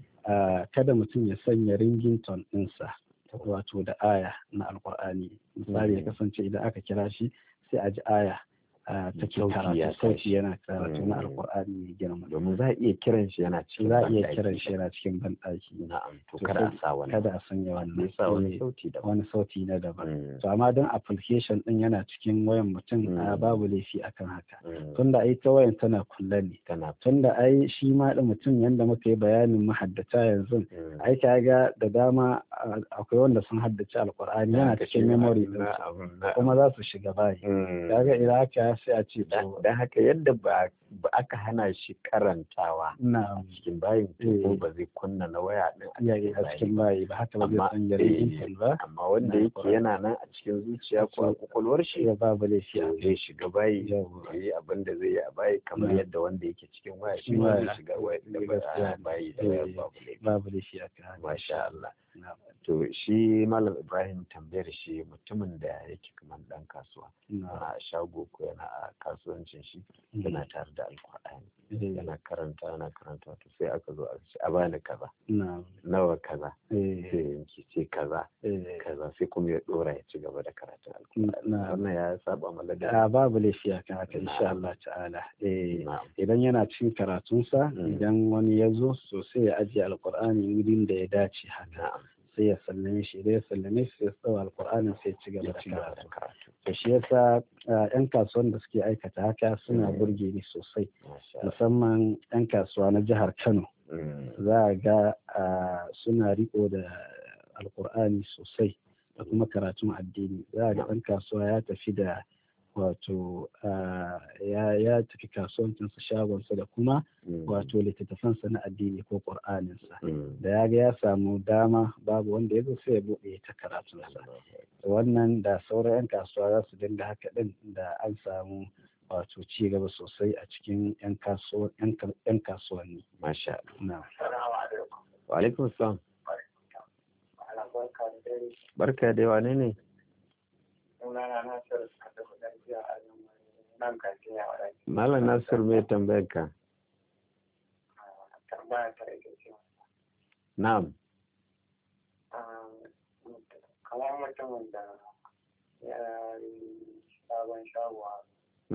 Kada mutum ya sanya ringington ɗinsa wato da aya na Alkur'ani. Misali ya kasance idan aka kira shi sai a ji aya take karatu sauti yana karatu na Alkur'ani mai girma. Domin za a iya kiran shi yana cikin za a iya kiran shi yana cikin banɗaki. Na'am, to kada a sa wannan. Kada a sanya wannan. Sa wani sauti daban. Wani sauti na daban. To amma don application din yana cikin wayan mutum babu laifi akan haka. Tunda ai ta wayan tana kulle ne. Tunda ai shi ma da mutum yanda muka yi bayanin mahaddata yanzu ai kaga da dama akwai wanda sun haddace Alkur'ani yana cikin memory din kuma za su shiga bayi. Kaga idan aka sai a ce to dan haka yadda ba aka hana shi karantawa a cikin bayin ko ba zai kunna na waya din a cikin bayi ba haka ba zai san jaridin ba amma wanda yake yana nan a cikin zuciya ko a kwakwalwar shi ya babu laifi zai shiga bayi yayi abin da zai yi a bayi kamar yadda wanda yake cikin waya shi ma zai shiga bayi da waya babu laifi aka masha Allah. To shi Malam Ibrahim tambayar shi mutumin da yake kamar dan kasuwa yana a shago ko yana a kasuwancin shi yana tare da Alkur'ani yana karanta yana karanta to sai aka zo a ce a bani kaza nawa kaza sai yanki ce kaza kaza sai kuma ya dora ya ci gaba da karatun Alkur'ani wannan ya saba malaka a babu laifi akan haka insha Allah ta'ala idan yana cikin karatunsa idan wani ya zo so sai ya ajiye Alkur'ani wurin da ya dace haka sai ya sallame shi idan ya sallame shi sai ya tsawo Alkur'anin sai ya ci gaba da karatu to shi yasa yan kasuwan da suke aikata haka suna burge ni sosai musamman yan kasuwa na jihar Kano za a ga suna riko da alkur'ani sosai da kuma karatun addini. Za a ga ɗan kasuwa ya tafi da wato ya tafi kasuwancinsa shagonsa da kuma wato littattafansa na addini ko ƙur'aninsa, da ya ga ya samu dama babu wanda ya zo sai ya buɗe ta karatunsa. Wannan da sauran 'yan kasuwa za su dinga haka ɗin da an samu wato ci gaba sosai a cikin 'yan kasuwanni. Masha Allah. Wa alaikum salam. Barka da wane ne? Malam Nasir mai tambayar ka? Na'am. Kamar mutumin da ya yi sabon shagowa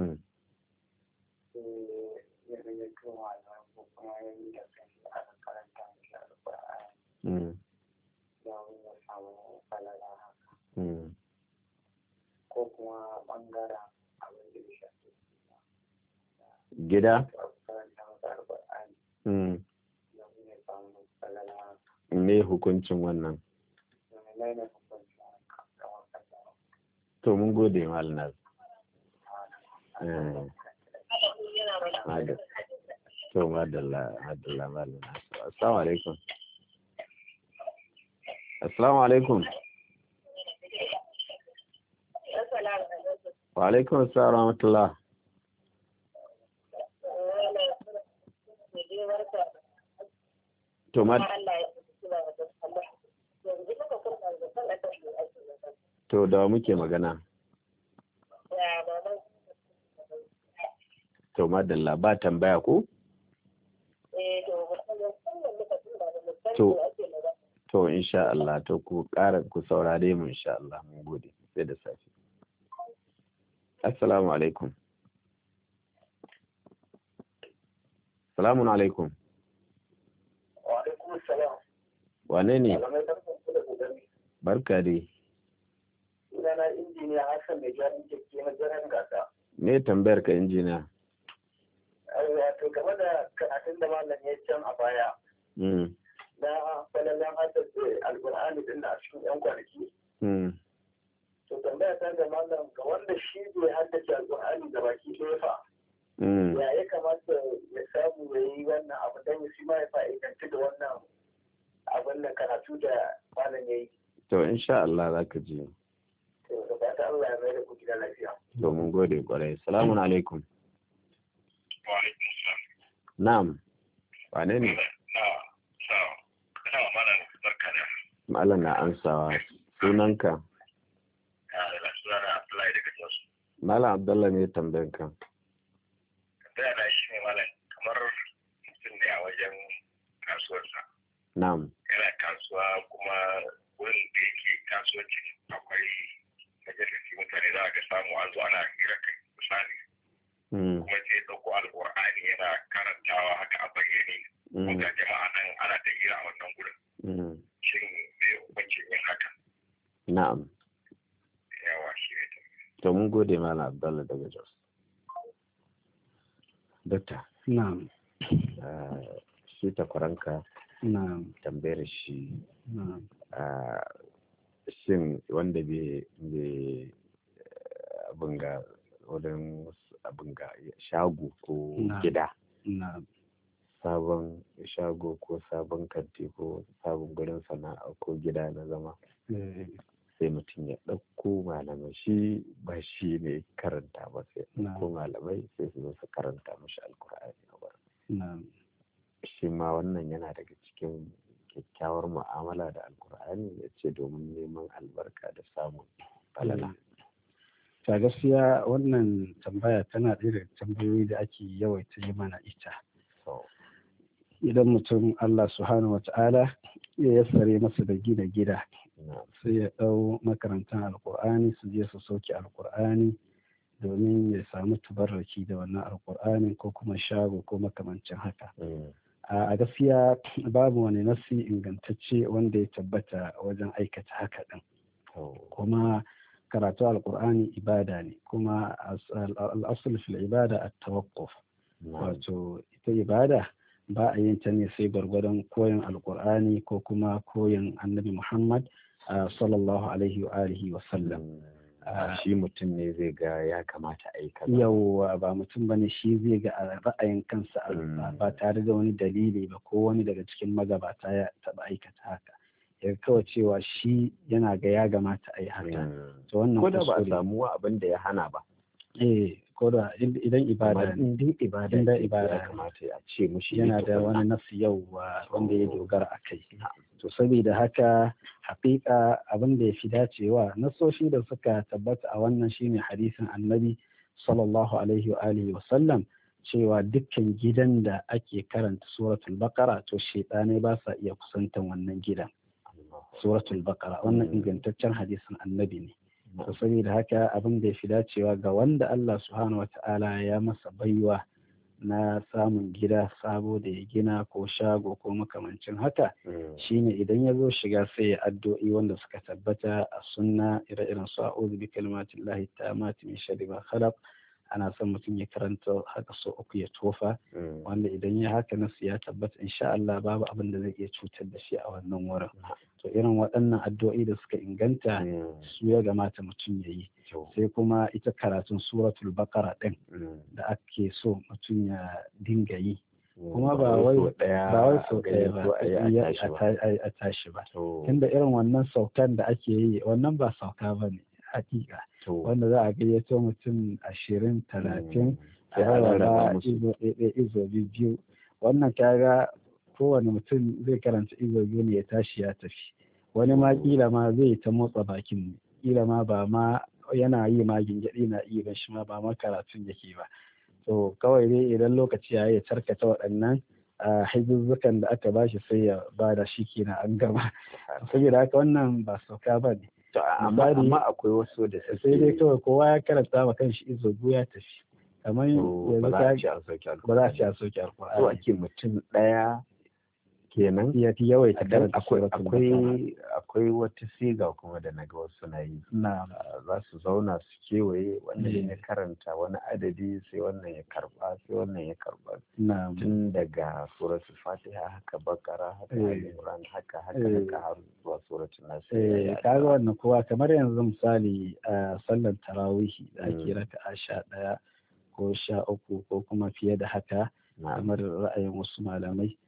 ya rage kowa ko kuma ya yi da kanshi a karanta shi a Al-Qur'ani don ya samu falala haka. Ko kuma ɓangaren abin da ya shafi gida? karanta masa Al-Qur'ani don ya samu falala haka. Me hukuncin wannan? Menene hukuncin haka? To mun gode Malam Nasir. To madalla madalla Malam Nasir. Assalamu alaikum. Assalamu alaikum. Wa alaikum assalam wa rahmatullah. To mad To da muke magana. To madalla ba tambaya ko? To to insha Allah to ku ƙara ku saurare mu insha Allah mun gode sai da safe. Assalamu alaikum. Assalamu alaikum. Wa alaikum assalam. Wane ne? Barka dai. Sunana injiniya Hassan mai gyaran keke na jiran gasa. Me tambayar ka injiniya? Wato game da karatun da malam ya can a baya. Na falalan haddace alkur'ani din da a cikin yan kwanaki. To tambaya ta da malam ga wanda shi bai haddace alkur'ani da baki ɗaya fa. Ya ya kamata ya samu ya yi wannan abu don ya shi ma ya fa'idanci da wannan abin da karatu da malam ya yi. To insha Allah za ka ji. To da fata Allah ya mai da ku gida lafiya. To mun gode kwarai. Salamu alaikum. Wa alaikum salam. Na'am. Wane ne? Malam na ansawa. Sunanka? Malam Abdullah ne tambayan ka. Tambaya na shi ne malam kamar mutum ne a wajen kasuwarsa. Na'am. Yana kasuwa kuma wurin da yake kasuwanci akwai majalisi mutane za a ga samu an zo ana hira kai misali. Kuma sai ɗauko alƙur'ani yana karantawa haka a bayyane. Wanda jama'a nan ana ta hira a wannan gurin. Shin me hukuncin yin haka? Na'am. Yawa shi ne. To mun gode Malam Abdullah daga Jos. Dokta. Na'am. Shi takwaranka. Na'am. Tambayar shi. Na'am. Shin wanda bai abin ga wurin abin ga shago ko gida. Na'am. Sabon shago ko sabon kanti ko sabon gurin sana'a ko gida na zama. Sai mutum ya ɗauko malamai shi ba shi ne karanta ba sai ɗauko malamai sai su zo su karanta mashi alkur'ani a wurin. Shi ma wannan yana daga cikin kyakkyawar mu'amala da alkur'ani ya ce domin neman albarka da samun falala. Ta gaskiya wannan tambaya tana ɗaya daga tambayoyi da ake yawaita yi mana ita. Idan mutum Allah subhanahu wa ta'ala ya yassare masa da gina gida sai ya ɗau makarantar alkur'ani su je su sauke alkur'ani domin ya samu tubarraki da wannan alkur'ani ko kuma shago ko makamancin haka. A gaskiya babu wani nasi ingantacce wanda ya tabbata wajen aikata haka ɗin. Kuma karatu alkur'ani ibada ne, kuma al'asul fil ibada at-tawaqquf. Wato ita ibada ba a yin ta ne sai gwargwadon koyon alkur'ani ko kuma koyon annabi Muhammad sallallahu alaihi wa alihi wa sallam. Shi mutum ne zai ga ya kamata a yi kaza. Yawwa ba mutum bane shi zai ga a ra'ayin kansa ba tare da wani dalili ba ko wani daga cikin magabata ya taɓa aikata haka. Ya kawai cewa shi yana ga ya gamata a yi haka. To wannan ko da ba a samu abin da ya hana ba. Eh ko da idan ibada idan ibada idan ibada ya kamata a ce mushi yana da wani nafsi yawwa wanda ya dogara a kai. To saboda haka haƙiƙa abin da ya fi dacewa nasoshi da suka tabbata a wannan shine hadisin annabi sallallahu alaihi wa alihi wa sallam cewa dukkan gidan da ake karanta suratul baqara to shaytane ba sa iya kusantan wannan gidan. Suratul baqara wannan ingantaccen hadisin annabi ne. To saboda haka abin da ya fi dacewa ga wanda Allah subhanahu wata'ala ya masa baiwa na samun gida sabo da ya gina ko shago ko makamancin haka shine idan ya zo shiga sai ya addu'o'i wanda suka tabbata a sunna ire-iren su a'udhu bi kalimatillahi tammati min sharri ma khalaq. Ana son mutum ya karanta haka so uku ya tofa wanda idan ya haka nasu ya tabbata insha Allah babu abin da zai iya cutar da shi a wannan wurin. To irin waɗannan addu'o'i da suka inganta su ya gamata mutum ya yi. Sai kuma ita karatun suratul baqara din da ake so mutum ya dinga yi. Kuma ba wai ba wai sau ɗaya ba a tashi ba. Tunda irin wannan saukan da ake yi wannan ba sauka ba ne hakika. Wanda za a gayyato mutum ashirin talatin a rarraba izo ɗaya izo biyu. Wannan kaga kowane mutum zai karanta izo biyu ne ya tashi ya tafi. Wani ma kila ma zai ta motsa bakin kila ma ba ma yana yi ma gingaɗi na iya ban shi ma ba ma karatun yake ba. To kawai dai idan lokaci ya ya tarkata waɗannan hizuzzukan da aka bashi sai ya bada shi kenan an gama. Saboda haka wannan ba sauka ba ne. Amma akwai wasu da sai dai kawai kowa ya karanta ma kanshi izo ya tafi. Kamar yanzu ba za a ci a soke alkur'ani. To ake mutum ɗaya kenan ya fi yawaita karanta akwai akwai wata siga kuma da naga wasu na yi. Za su zauna su kewaye wannan ya karanta wani adadi sai wannan ya karba sai wannan ya karba. Tun daga suratul fatiha haka bakara haka imran haka haka haka har zuwa suratul nas. Kaga wannan kowa kamar yanzu misali a sallar tarawihi da ake raka'a sha ɗaya ko sha uku ko kuma fiye da haka kamar ra'ayin wasu malamai.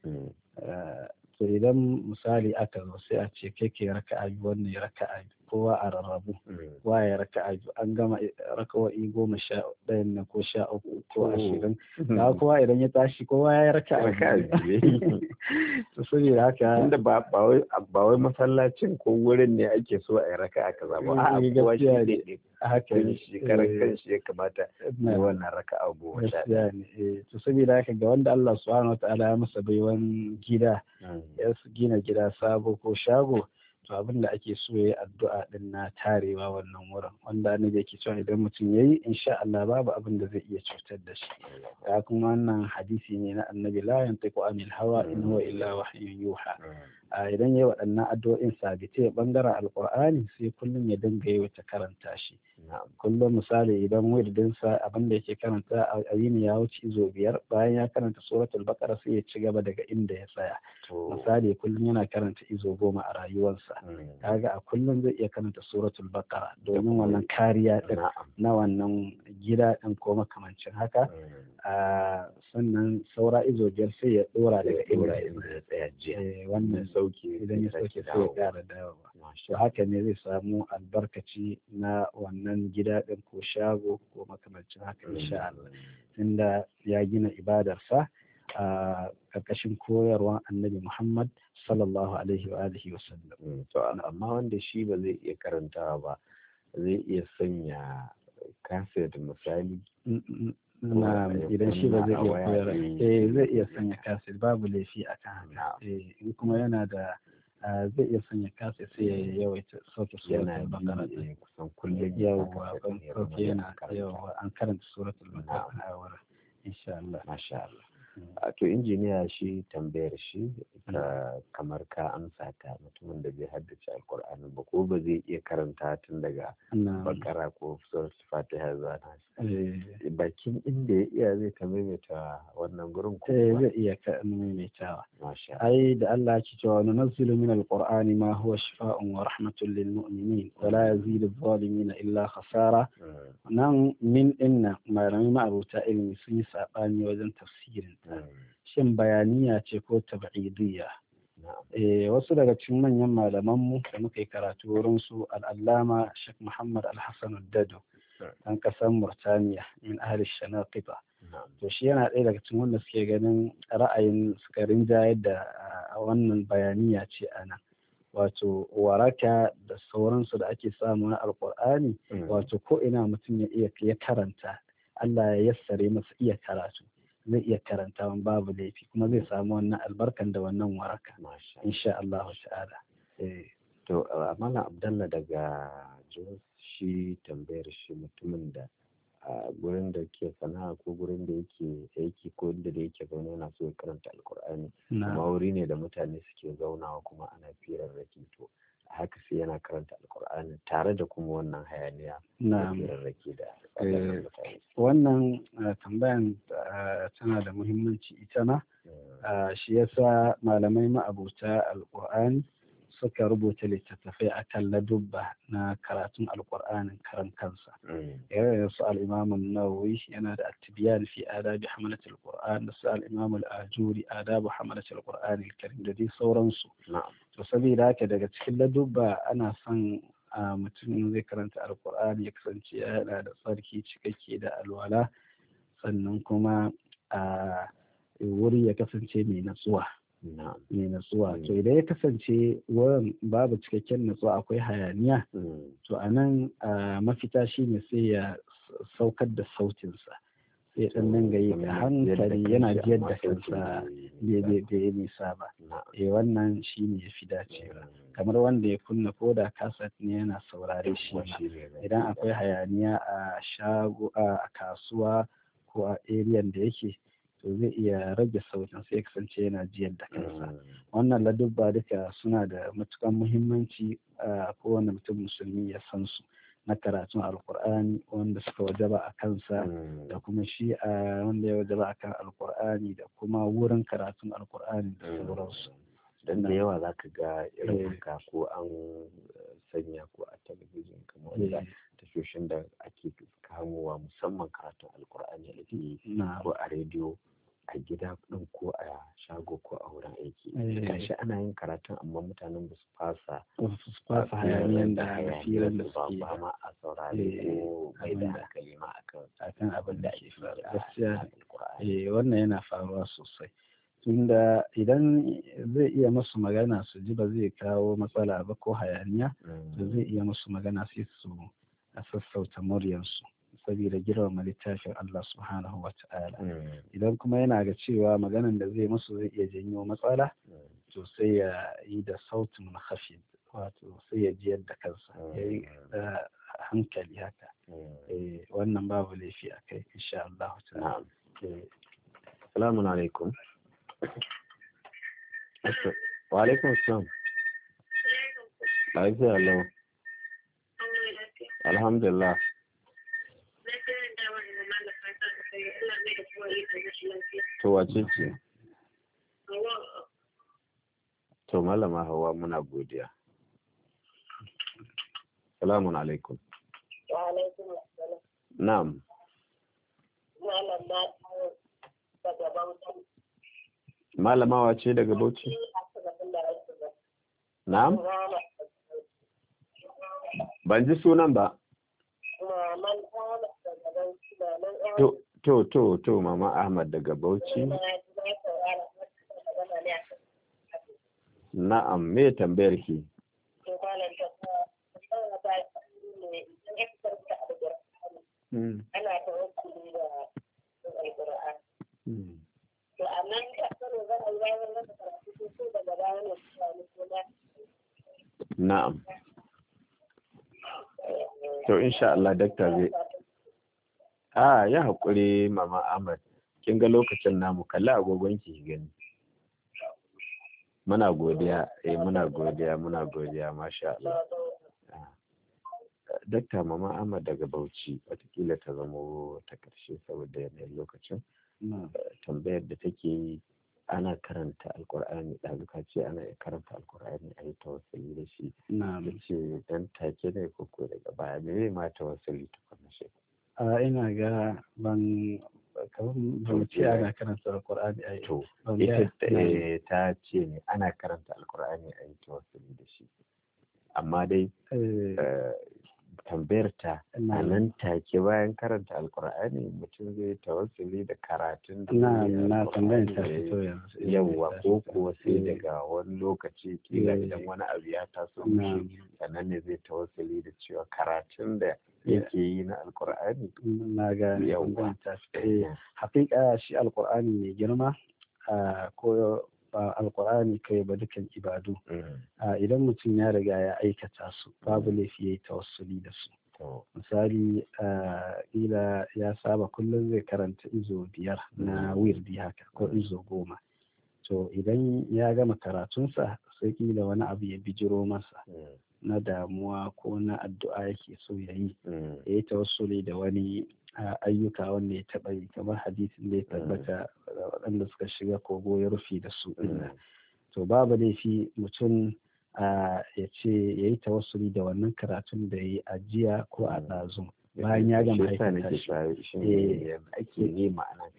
To idan misali aka zo sai a ce kai ke raka'a biyu wannan ya raka'a biyu kowa a rarrabu kowa ya raka'a biyu an gama raka'o'i goma sha ɗayan nan ko sha uku ko ashirin ga kowa idan ya tashi kowa ya raka'a biyu. To saboda haka inda ba ba wai masallacin ko wurin ne ake so a yi raka'a kaza ba a kowa shi ne haka ne shi karan kanshi ya kamata ne wannan raka'a goma sha ɗaya. To saboda haka ga wanda Allah subhanahu wataala ya masa baiwan gida ya gina gida sabo ko shago to abin da ake so ya yi addu'a din na tarewa wannan wurin wanda ne yake cewa idan mutum ya yi insha Allah babu abin da zai iya cutar da shi. Ya kuma wannan hadisi ne na annabi la yantiqu anil hawa in huwa illa wahyun yuha. Idan yayi waɗannan addu'o'in sabite bangaren alqur'ani sai kullum ya dinga yi wata karanta shi. Kullum misali idan wirdinsa abin da yake karanta a yini ya wuce izo biyar bayan ya karanta suratul baqara sai ya ci gaba daga inda ya tsaya. Misali kullum yana karanta izo goma a rayuwarsa. Kaga a kullum zai iya karanta suratul baqara domin wannan kariya din na wannan gida din ko makamancin haka. Sannan saura izo biyar sai ya dora daga inda ya tsaya jiya. Wannan sauki idan ya sauke sai ya kara dawowa. To haka ne zai samu albarkaci na wannan gida din ko shago ko makamancin haka insha Allah. Tunda ya gina ibadarsa a ƙarƙashin koyarwar annabi Muhammad sallallahu alaihi wa alihi wa sallam. To amma wanda shi ba zai iya karantawa ba zai iya sanya kaset misali. Na idan shi ba zai iya koyar eh zai iya sanya kaset babu laifi a kan haka. Eh in kuma yana da zai iya sanya kaset sai ya yawaita sauke suratul baqara kusan kullum yawa ban sauke yana yawa an karanta suratul baqara a wurin insha Allah. Masha Allah. a to injiniya shi tambayar shi ka kamar ka amsa ta mutumin da bai haddace alkur'ani ba ko ba zai iya karanta tun daga bakara ko suratul fatiha zuwa nasi bakin inda ya iya zai ta maimaita wannan gurin ko zai iya maimaitawa ai da Allah ya ce wa nunazzilu min alqur'ani ma huwa shifaa'un wa rahmatun lil mu'minin wa la yazidu adh-dhalimin illa khasara nan min inna malamai ma'abuta ilmi sun yi sabani wajen tafsirin ta shin bayaniya ce ko tab'idiyya eh wasu daga cikin manyan malaman mu da muka yi karatu wurin su al-allama Sheikh Muhammad Al-Hassan Ad-Dado dan kasar Murtaniya min ahli Shanaqita to shi yana ɗaya daga cikin wanda suke ganin ra'ayin sukarin jayar da wannan bayaniya ce ana wato waraka da sauransu da ake samu na alkur'ani wato ko ina mutum ya iya ya karanta Allah ya yassare masa iya karatu zai iya karanta wani babu laifi kuma zai samu wannan albarkan da wannan waraka insha Allah ta'ala to Malam Abdallah daga Jos shi tambayar shi mutumin da a gurin da ke sana'a ko gurin da yake aiki ko inda da yake zaune yana so ya karanta alkur'ani amma wuri ne da mutane suke zaunawa kuma ana firarraki to haka sai yana karanta alkur'ani tare da kuma wannan hayaniya na firarraki da wannan tambayan tana da muhimmanci ita ma shi yasa malamai ma'abuta alkur'ani suka rubuta littattafai a kan ladubba na karatun alƙur'anin karan kansa irin su al-imam an-nawawi yana da at-tibyan fi adabi hamalat al-qur'an da su al-imam al-ajuri adabu hamalat al-qur'an al-karim da dai sauransu to saboda haka daga cikin ladubba ana son mutum zai karanta alƙur'ani ya kasance ya hada da tsarki cikakke da alwala sannan kuma a wuri ya kasance mai natsuwa mai natsuwa to idan ya kasance wurin babu cikakken natsuwa akwai hayaniya to a nan mafita shine sai ya saukar da sautinsa sai dan nan gayi a hankali yana jiyar da kansa da ya nisa ba eh wannan shine ya fi dacewa kamar wanda ya kunna koda kasat ne yana saurare shi idan akwai hayaniya a shago a kasuwa ko a area da yake to zai iya rage sautin sai ya kasance yana jiyar da kansa wannan ladubba duka suna da matukan muhimmanci a kowane mutum musulmi ya san su na karatun alkur'ani wanda suka wajaba a kansa da kuma shi a wanda ya wajaba a kan alkur'ani da kuma wurin karatun alkur'ani da sauransu dan da yawa zaka ga irin haka ko an sanya ko a talabijin kamar wanda tashoshin da ake kamowa musamman karatun alkur'ani ake ko a rediyo a gida ɗin ko a shago ko a wurin aiki gashi ana yin karatun amma mutanen ba su fasa su fasa hayaniyan da firan da suke ba ma a saurare ko mai da hankali ma akan abin da ake faruwa gaskiya eh wannan yana faruwa sosai tunda idan zai iya masu magana su ji ba zai kawo matsala ba ko hayaniya to zai iya masu magana sai su a sassauta muryarsu saboda girmama littafin Allah subhanahu wa ta'ala idan kuma yana ga cewa maganan da zai musu zai iya janyo matsala to sai ya yi da sautin khafid wato sai ya jiyar da kansa ya yi da hankali haka wannan babu laifi a kai insha Allah ta'ala. Assalamu alaikum. Wa alaikum assalam. Lafiya lau. Alhamdulillah. To wace ce? To malama Hawa muna godiya. Salamun alaikum. Wa alaikum assalam. Na'am. Malama daga Bauchi. Malama wace daga Bauchi? Na'am. Ban ji sunan ba. To to to to Mama Ahmad daga Bauchi. Na'am, me tambayar ki? Ana tawakkuli da Al-Qur'an. To amma ka sani za a yi bayan da karatu ko daga bayan da su Na'am. To insha Allah dakta zai a ya haƙuri Mama Ahmad kin ga lokacin namu, kalli agogon ki gani. Muna godiya, eh muna godiya, muna godiya, masha Allah. Dakta Mama Ahmad daga Bauchi, watakila ta zamo ta ƙarshe saboda yanayin lokacin. Tambayar da take yi, ana karanta alkur'ani, ɗazuka ce ana karanta alkur'ani a yi tawassuli da shi. Ta ce dan take ne koko daga baya, me ma tawassuli ta kwanne shi? A ina ga ban kamar ban ce ana karanta alkur'ani a yi. To, ita ta ce ne ana karanta alkur'ani a yi tawassuli da shi. Amma dai tambayar ta a nan take bayan karanta alkur'ani mutum zai tawassuli da karatun da na na tambayar ta fito yanzu. Yawwa, ko kuwa sai daga wani lokaci kila idan wani abu ya taso mishi sannan ne zai tawassuli da cewa karatun da yake yi na alkur'ani. Na ga tambayar ta fito. Hakika shi alkur'ani mai girma ko alkur'ani kai ba dukan ibadu, idan mutum ya riga ya aikata su babu laifi ya yi tawassuli da su. Misali ila ya saba kullum zai karanta izo biyar na wirdi haka ko izo goma, to idan ya gama karatunsa sai kila wani abu ya bijiro masa na damuwa ko na addu'a yake so ya yi, ya yi tawassuli da wani ayyuka wanda ya taɓa yi, kamar hadisin da ya tabbata waɗanda suka shiga kogo ya rufe da su ɗin. To babu laifi mutum ya ce ya yi tawassuli da wannan karatun da ya yi a jiya ko a ɗazu bayan ya gama aikata shi. Ake ne ma'ana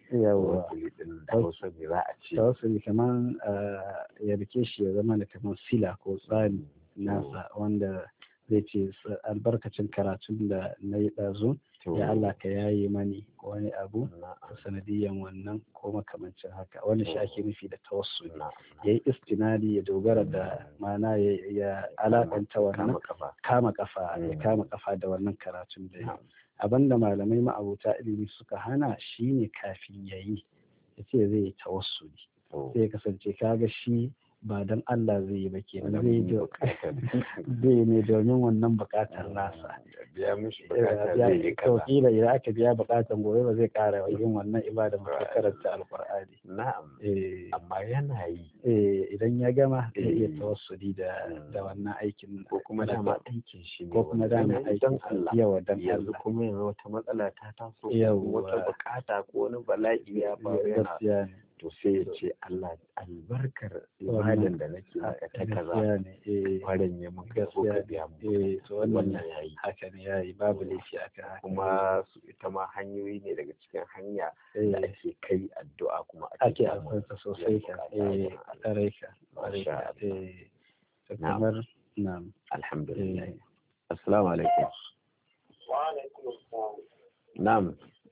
tawassuli kamar ya rike shi ya zama da kamar sila ko tsani nasa wanda zai ce albarkacin karatun da na yi ɗazu ya Allah ka yaye mani wani abu a sanadiyan wannan ko makamancin haka. Wani shi ake nufi da tawassuli. Ya yi istinadi, ya dogara da mana ya alakanta wannan kama kafa ya kama kafa da wannan karatun da ya. Abinda malamai ma'abuta ilimi suka hana shine kafin ya yi ya ce zai yi tawassuli, sai kasance kaga shi ba don Allah zai yi ba kenan, zai ne domin wannan bukatar nasa. Biya mishi bukata zai yi kaza. Kila idan aka biya bukatar gobe ba zai kara yin wannan ibada ba karanta alkur'ani. Na'am. Amma yana yi. Idan ya gama zai iya tawassuli da da wannan aikin. Ko kuma dama aikin shi ne. Ko kuma dama aikin Allah. Yawa dan Allah. Yanzu kuma yanzu wata matsala ta taso. Yawa. Wata bukata ko wani bala'i ya faru yana. To sai ya ce Allah albarkar ibadan da nake maka ta kaza farin ya maka ko ka biya mu. To wannan yayi haka ne yayi babu laifi aka haka. Kuma su ita ma hanyoyi ne daga cikin hanya da ake kai addu'a kuma ake alfarta sosai ka eh kare ka kare ka eh kamar na'am. Alhamdulillah. Assalamu alaikum. Wa alaikum assalam. Na'am.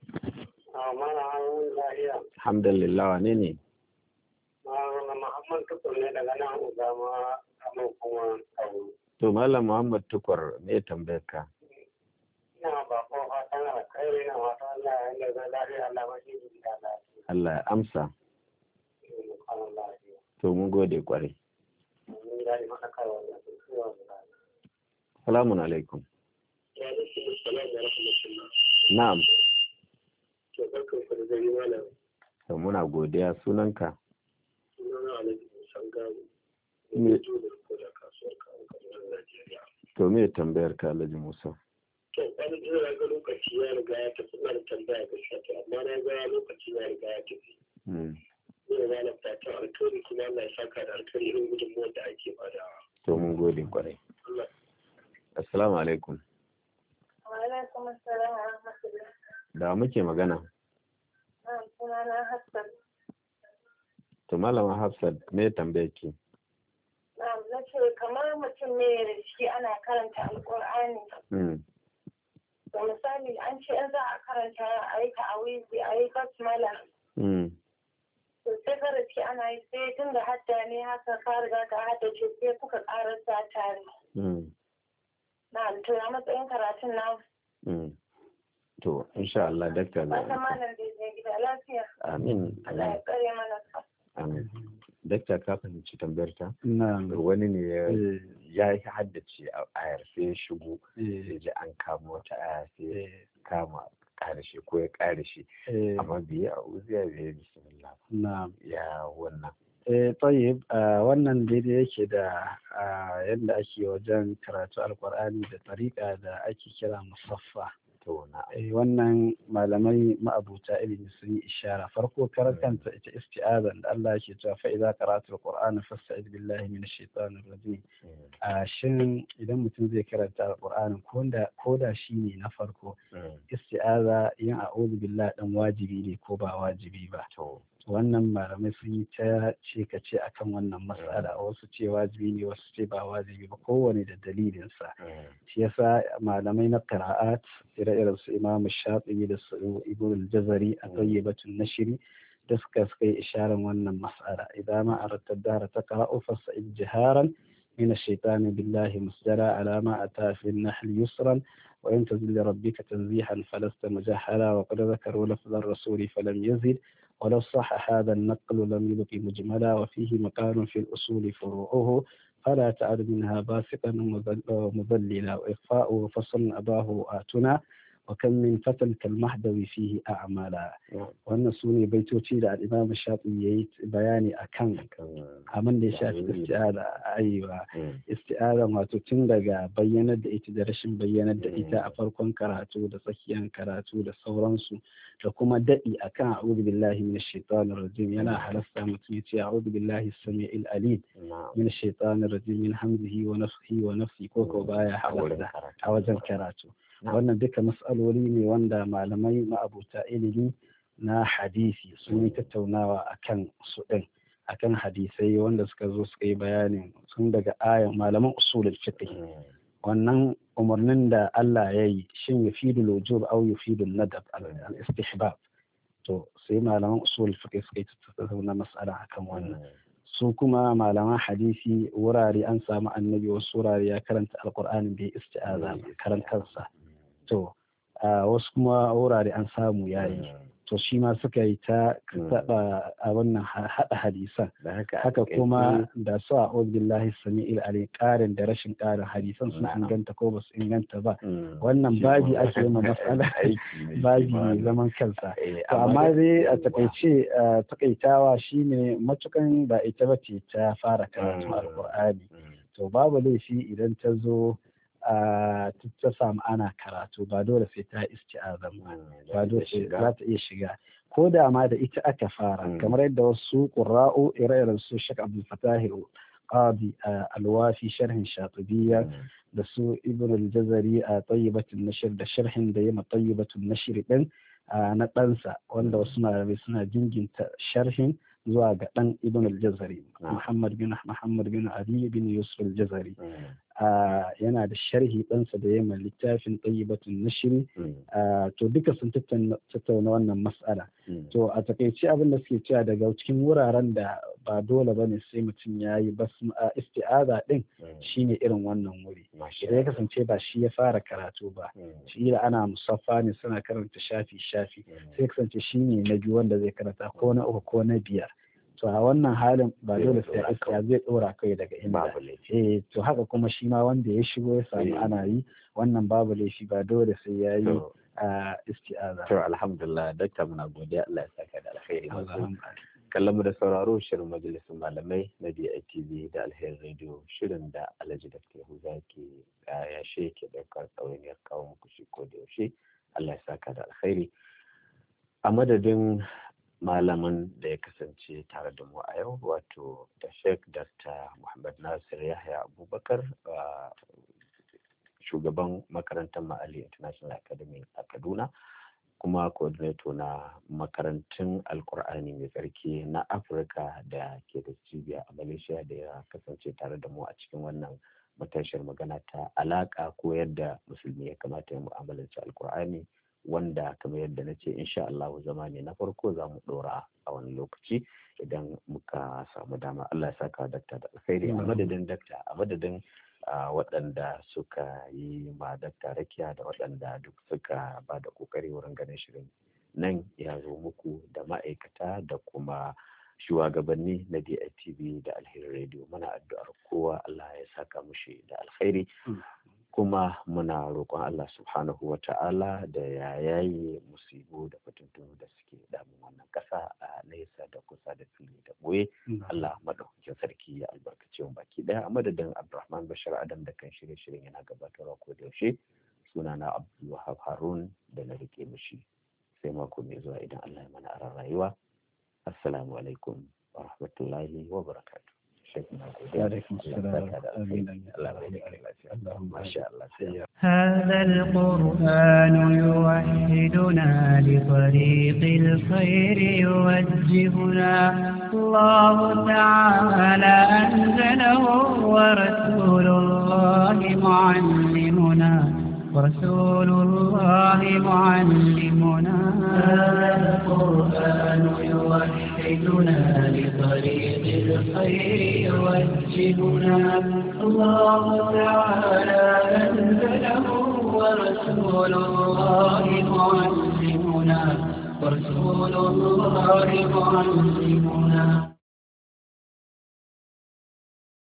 Alhamdulillah, wane ne? Muhammad Tukur ne daga nan Ugama kamar kuma Kauru. To Malam Muhammad Tukur ne tambayar ka? Ina ba ko fatan alkhairi na wata Allah ya yi da lafiya Allah ma shi da lafiya. Allah ya amsa. To mun gode kwarai. Salamun alaikum. Na'am. To muna godiya, sunanka? To me tambayar ka Alhaji Musa? To wani jira ga lokaci ya riga ya tafi na tambaya ga shata, amma na ga lokaci ya riga ya tafi. Zai ba na fatan alkhairi kuma Allah ya saka da alkhairi irin gudunmuwar da ake badawa. To mun gode kwarai. Assalamu alaikum. Wa alaikum assalam wa rahmatullah. Da muke magana? Sunana Hafsat. To Malama Hafsat, me tambaye ki? Na ce kamar mutum ne da shi ana karanta alƙur'ani. Da misali an ce in za a karanta a yi ta'awizi a yi basmala. To sai kada ce ana yi sai tun da hadda ne haka ka riga ka haddace sai kuka ƙarasa tare. Na to a matsayin karatun na. To, insha Allah, dakta na. Wata malam da zai gida lafiya. Amin. Allah ya tsare mana ka. Amin. Dakta ka fahimci tambayar ta? Na'am. Wani ne ya yi haddace a ayar sai ya shigo, sai ji an kama wata aya sai kama ƙara shi ko ya ƙara shi amma bai a uziya bai bismillah na'am ya wannan eh tayyib wannan daidai yake da yadda ake wajen karatu alqur'ani da tariqa da ake kira musaffa to na eh wannan malamai ma'abuta ilimi sun yi ishara farko karanta ita isti'azan da Allah yake cewa fa idza qara'ta alqur'ana fasta'id billahi minash shaitanir rajim a shin idan mutum zai karanta alqur'ani ko da ko da shine na farko isti'aza yin a'udhu billahi dan wajibi ne ko ba wajibi ba to wannan malamai sun yi ta ce ka ce akan wannan mas'ala wasu ce wajibi ne wasu ce ba wajibi ba kowane da dalilinsa shi yasa malamai na qira'at ire-iren su imam shafi'i da su ibn al-jazari a tayyibatun nashri da suka suka yi isharar wannan mas'ala idan ma aratta dara ta qara'u fasa'id jiharan min ash-shaytani billahi musdara ala ma ata fi an-nahl yusran wa in tazil rabbika tanzihan falasta mujahala wa qad dhakaru lafz ar-rasul falam yazid ولو صح هذا النقل لم يبق مجملا وفيه مكان في الأصول فروعه فلا تعد منها باسقا مذللا وإخفاء فصل أباه آتنا وكم من فتى كالمحدوي فيه أعمالا وأن سوني بيتوتي على الإمام الشاطبي بياني أكن أمن دي شاف استعادة أيوة استعادة ما تتندق بيانا دئت درشن بيانا دئت أفرقا كراتو دسكيان كراتو دسورانسو لكما دئي أكن أعوذ بالله من الشيطان الرجيم ينا حلسة متميتي أعوذ بالله السميع الأليم من الشيطان الرجيم من حمده ونفخه ونفسه كوكو بايا حلسة حوزا كراتو wannan duka mas'aloli ne wanda malamai ma'abuta ilimi na hadisi sun yi tattaunawa akan su din akan hadisai wanda suka zo suka yi bayanin sun daga ayan malaman usulul fiqh wannan umarnin da Allah ya yi shin yufidul wujub aw yufidul nadab al-istihbab to sai malaman usulul fiqh suka yi tattauna mas'ala akan wannan su kuma malaman hadisi wurare an samu annabi wasu wurare ya karanta alqur'ani bai isti'aza karantarsa to wasu kuma wurare an samu yayi to shi ma suka yi ta taɓa a wannan haɗa hadisan haka kuma da su a billahi sami'il alim ƙarin da rashin ƙarin hadisan sun inganta ko ba su inganta ba wannan babi ake yi ma matsala babi ne zaman kansa to amma dai a takaice takaitawa shine matukan ba ita ba ce ta fara karatu alƙur'ani to babu laifi idan ta zo ta samu ana karatu ba dole sai ta isti'azan ba ba dole za ta iya shiga ko da ma da ita aka fara kamar yadda wasu qurra'u ire-iren su Sheikh Abdul Fattah Qadi Al-Wafi sharhin Shatibiyya da su Ibn al-Jazari a Tayyibatun Nashr da sharhin da yema Tayyibatun Nashr din na ɗansa wanda wasu malamai suna jinginta sharhin zuwa ga ɗan Ibn al-Jazari Muhammad bin Muhammad bin Ali bin Yusuf al-Jazari yana da sharhi ɗansa da yamma littafin tayyibatun nashri to duka sun tattauna wannan mas'ala to a takaice abin da suke cewa daga cikin wuraren da ba dole bane sai mutum ya yi bas isti'aza din shine irin wannan wuri idan ya kasance ba shi ya fara karatu ba shi da ana musaffa ne suna karanta shafi shafi sai kasance shine na biyu wanda zai karanta ko na uku ko na biyar to a wannan halin ba dole sai iska zai dora kai daga inda eh to haka kuma shi ma wanda ya shigo ya samu ana yi wannan babu laifi ba dole sai ya yi isti'aza to alhamdulillah dakta muna godiya Allah ya saka da alkhairi kallon mu da sauraro shirin majalisun malamai na D I T V da Alheri Radio shirin da Alhaji Dakta Yahuza ke yashe ke daukar tsawainiyar kawo muku shi ko da yaushe Allah ya saka da alkhairi a madadin malamin da ya kasance tare da mu a yau wato da Sheikh Doctor Muhammad Nasir Yahya Abubakar shugaban makarantar Ma'ali International Academy a Kaduna kuma coordinator na makarantun Alkur'ani mai tsarki na Afirka da ke da cibiya a Malaysia da ya kasance tare da mu a cikin wannan matashiyar magana ta alaka ko yadda musulmi ya kamata ya mu'amalanci Alkur'ani wanda kamar yadda na ce insha Allah zama ne na farko za mu dora a wani lokaci idan muka samu dama. Allah ya saka dakta da alkhairi a madadin dakta a madadin waɗanda suka yi ma dakta rakiya da waɗanda duk suka ba da kokari wurin ganin shirin nan ya zo muku da ma'aikata da kuma shugabanni na D I T V da Alheri Radio. Muna addu'ar kowa Allah ya saka mushi da alkhairi. kuma muna roƙon Allah subhanahu wa ta'ala da ya yaye musibu da fitintunu da suke damun wannan ƙasa a nesa da kusa da fili da ɓoye. Allah maɗaukakin sarki ya albarkace mu baki ɗaya. A madadin Abdulrahman Bashir Adam da kan shirye shirin yana gabatarwa ko da yaushe, sunana Abdulwahab Harun da na rike mishi, sai mako mai zuwa idan Allah ya mana aran rayuwa. Assalamu alaikum wa rahmatullahi wa barakatuh. هذا القرآن يوحدنا لطريق الخير يوجهنا الله تعالى أنزله ورسول الله معلمنا ورسول الله معلمنا هذا القرآن يوحدنا لطريق الخير يوجهنا الله تعالى أنزله ورسول الله معلمنا ورسول الله معلمنا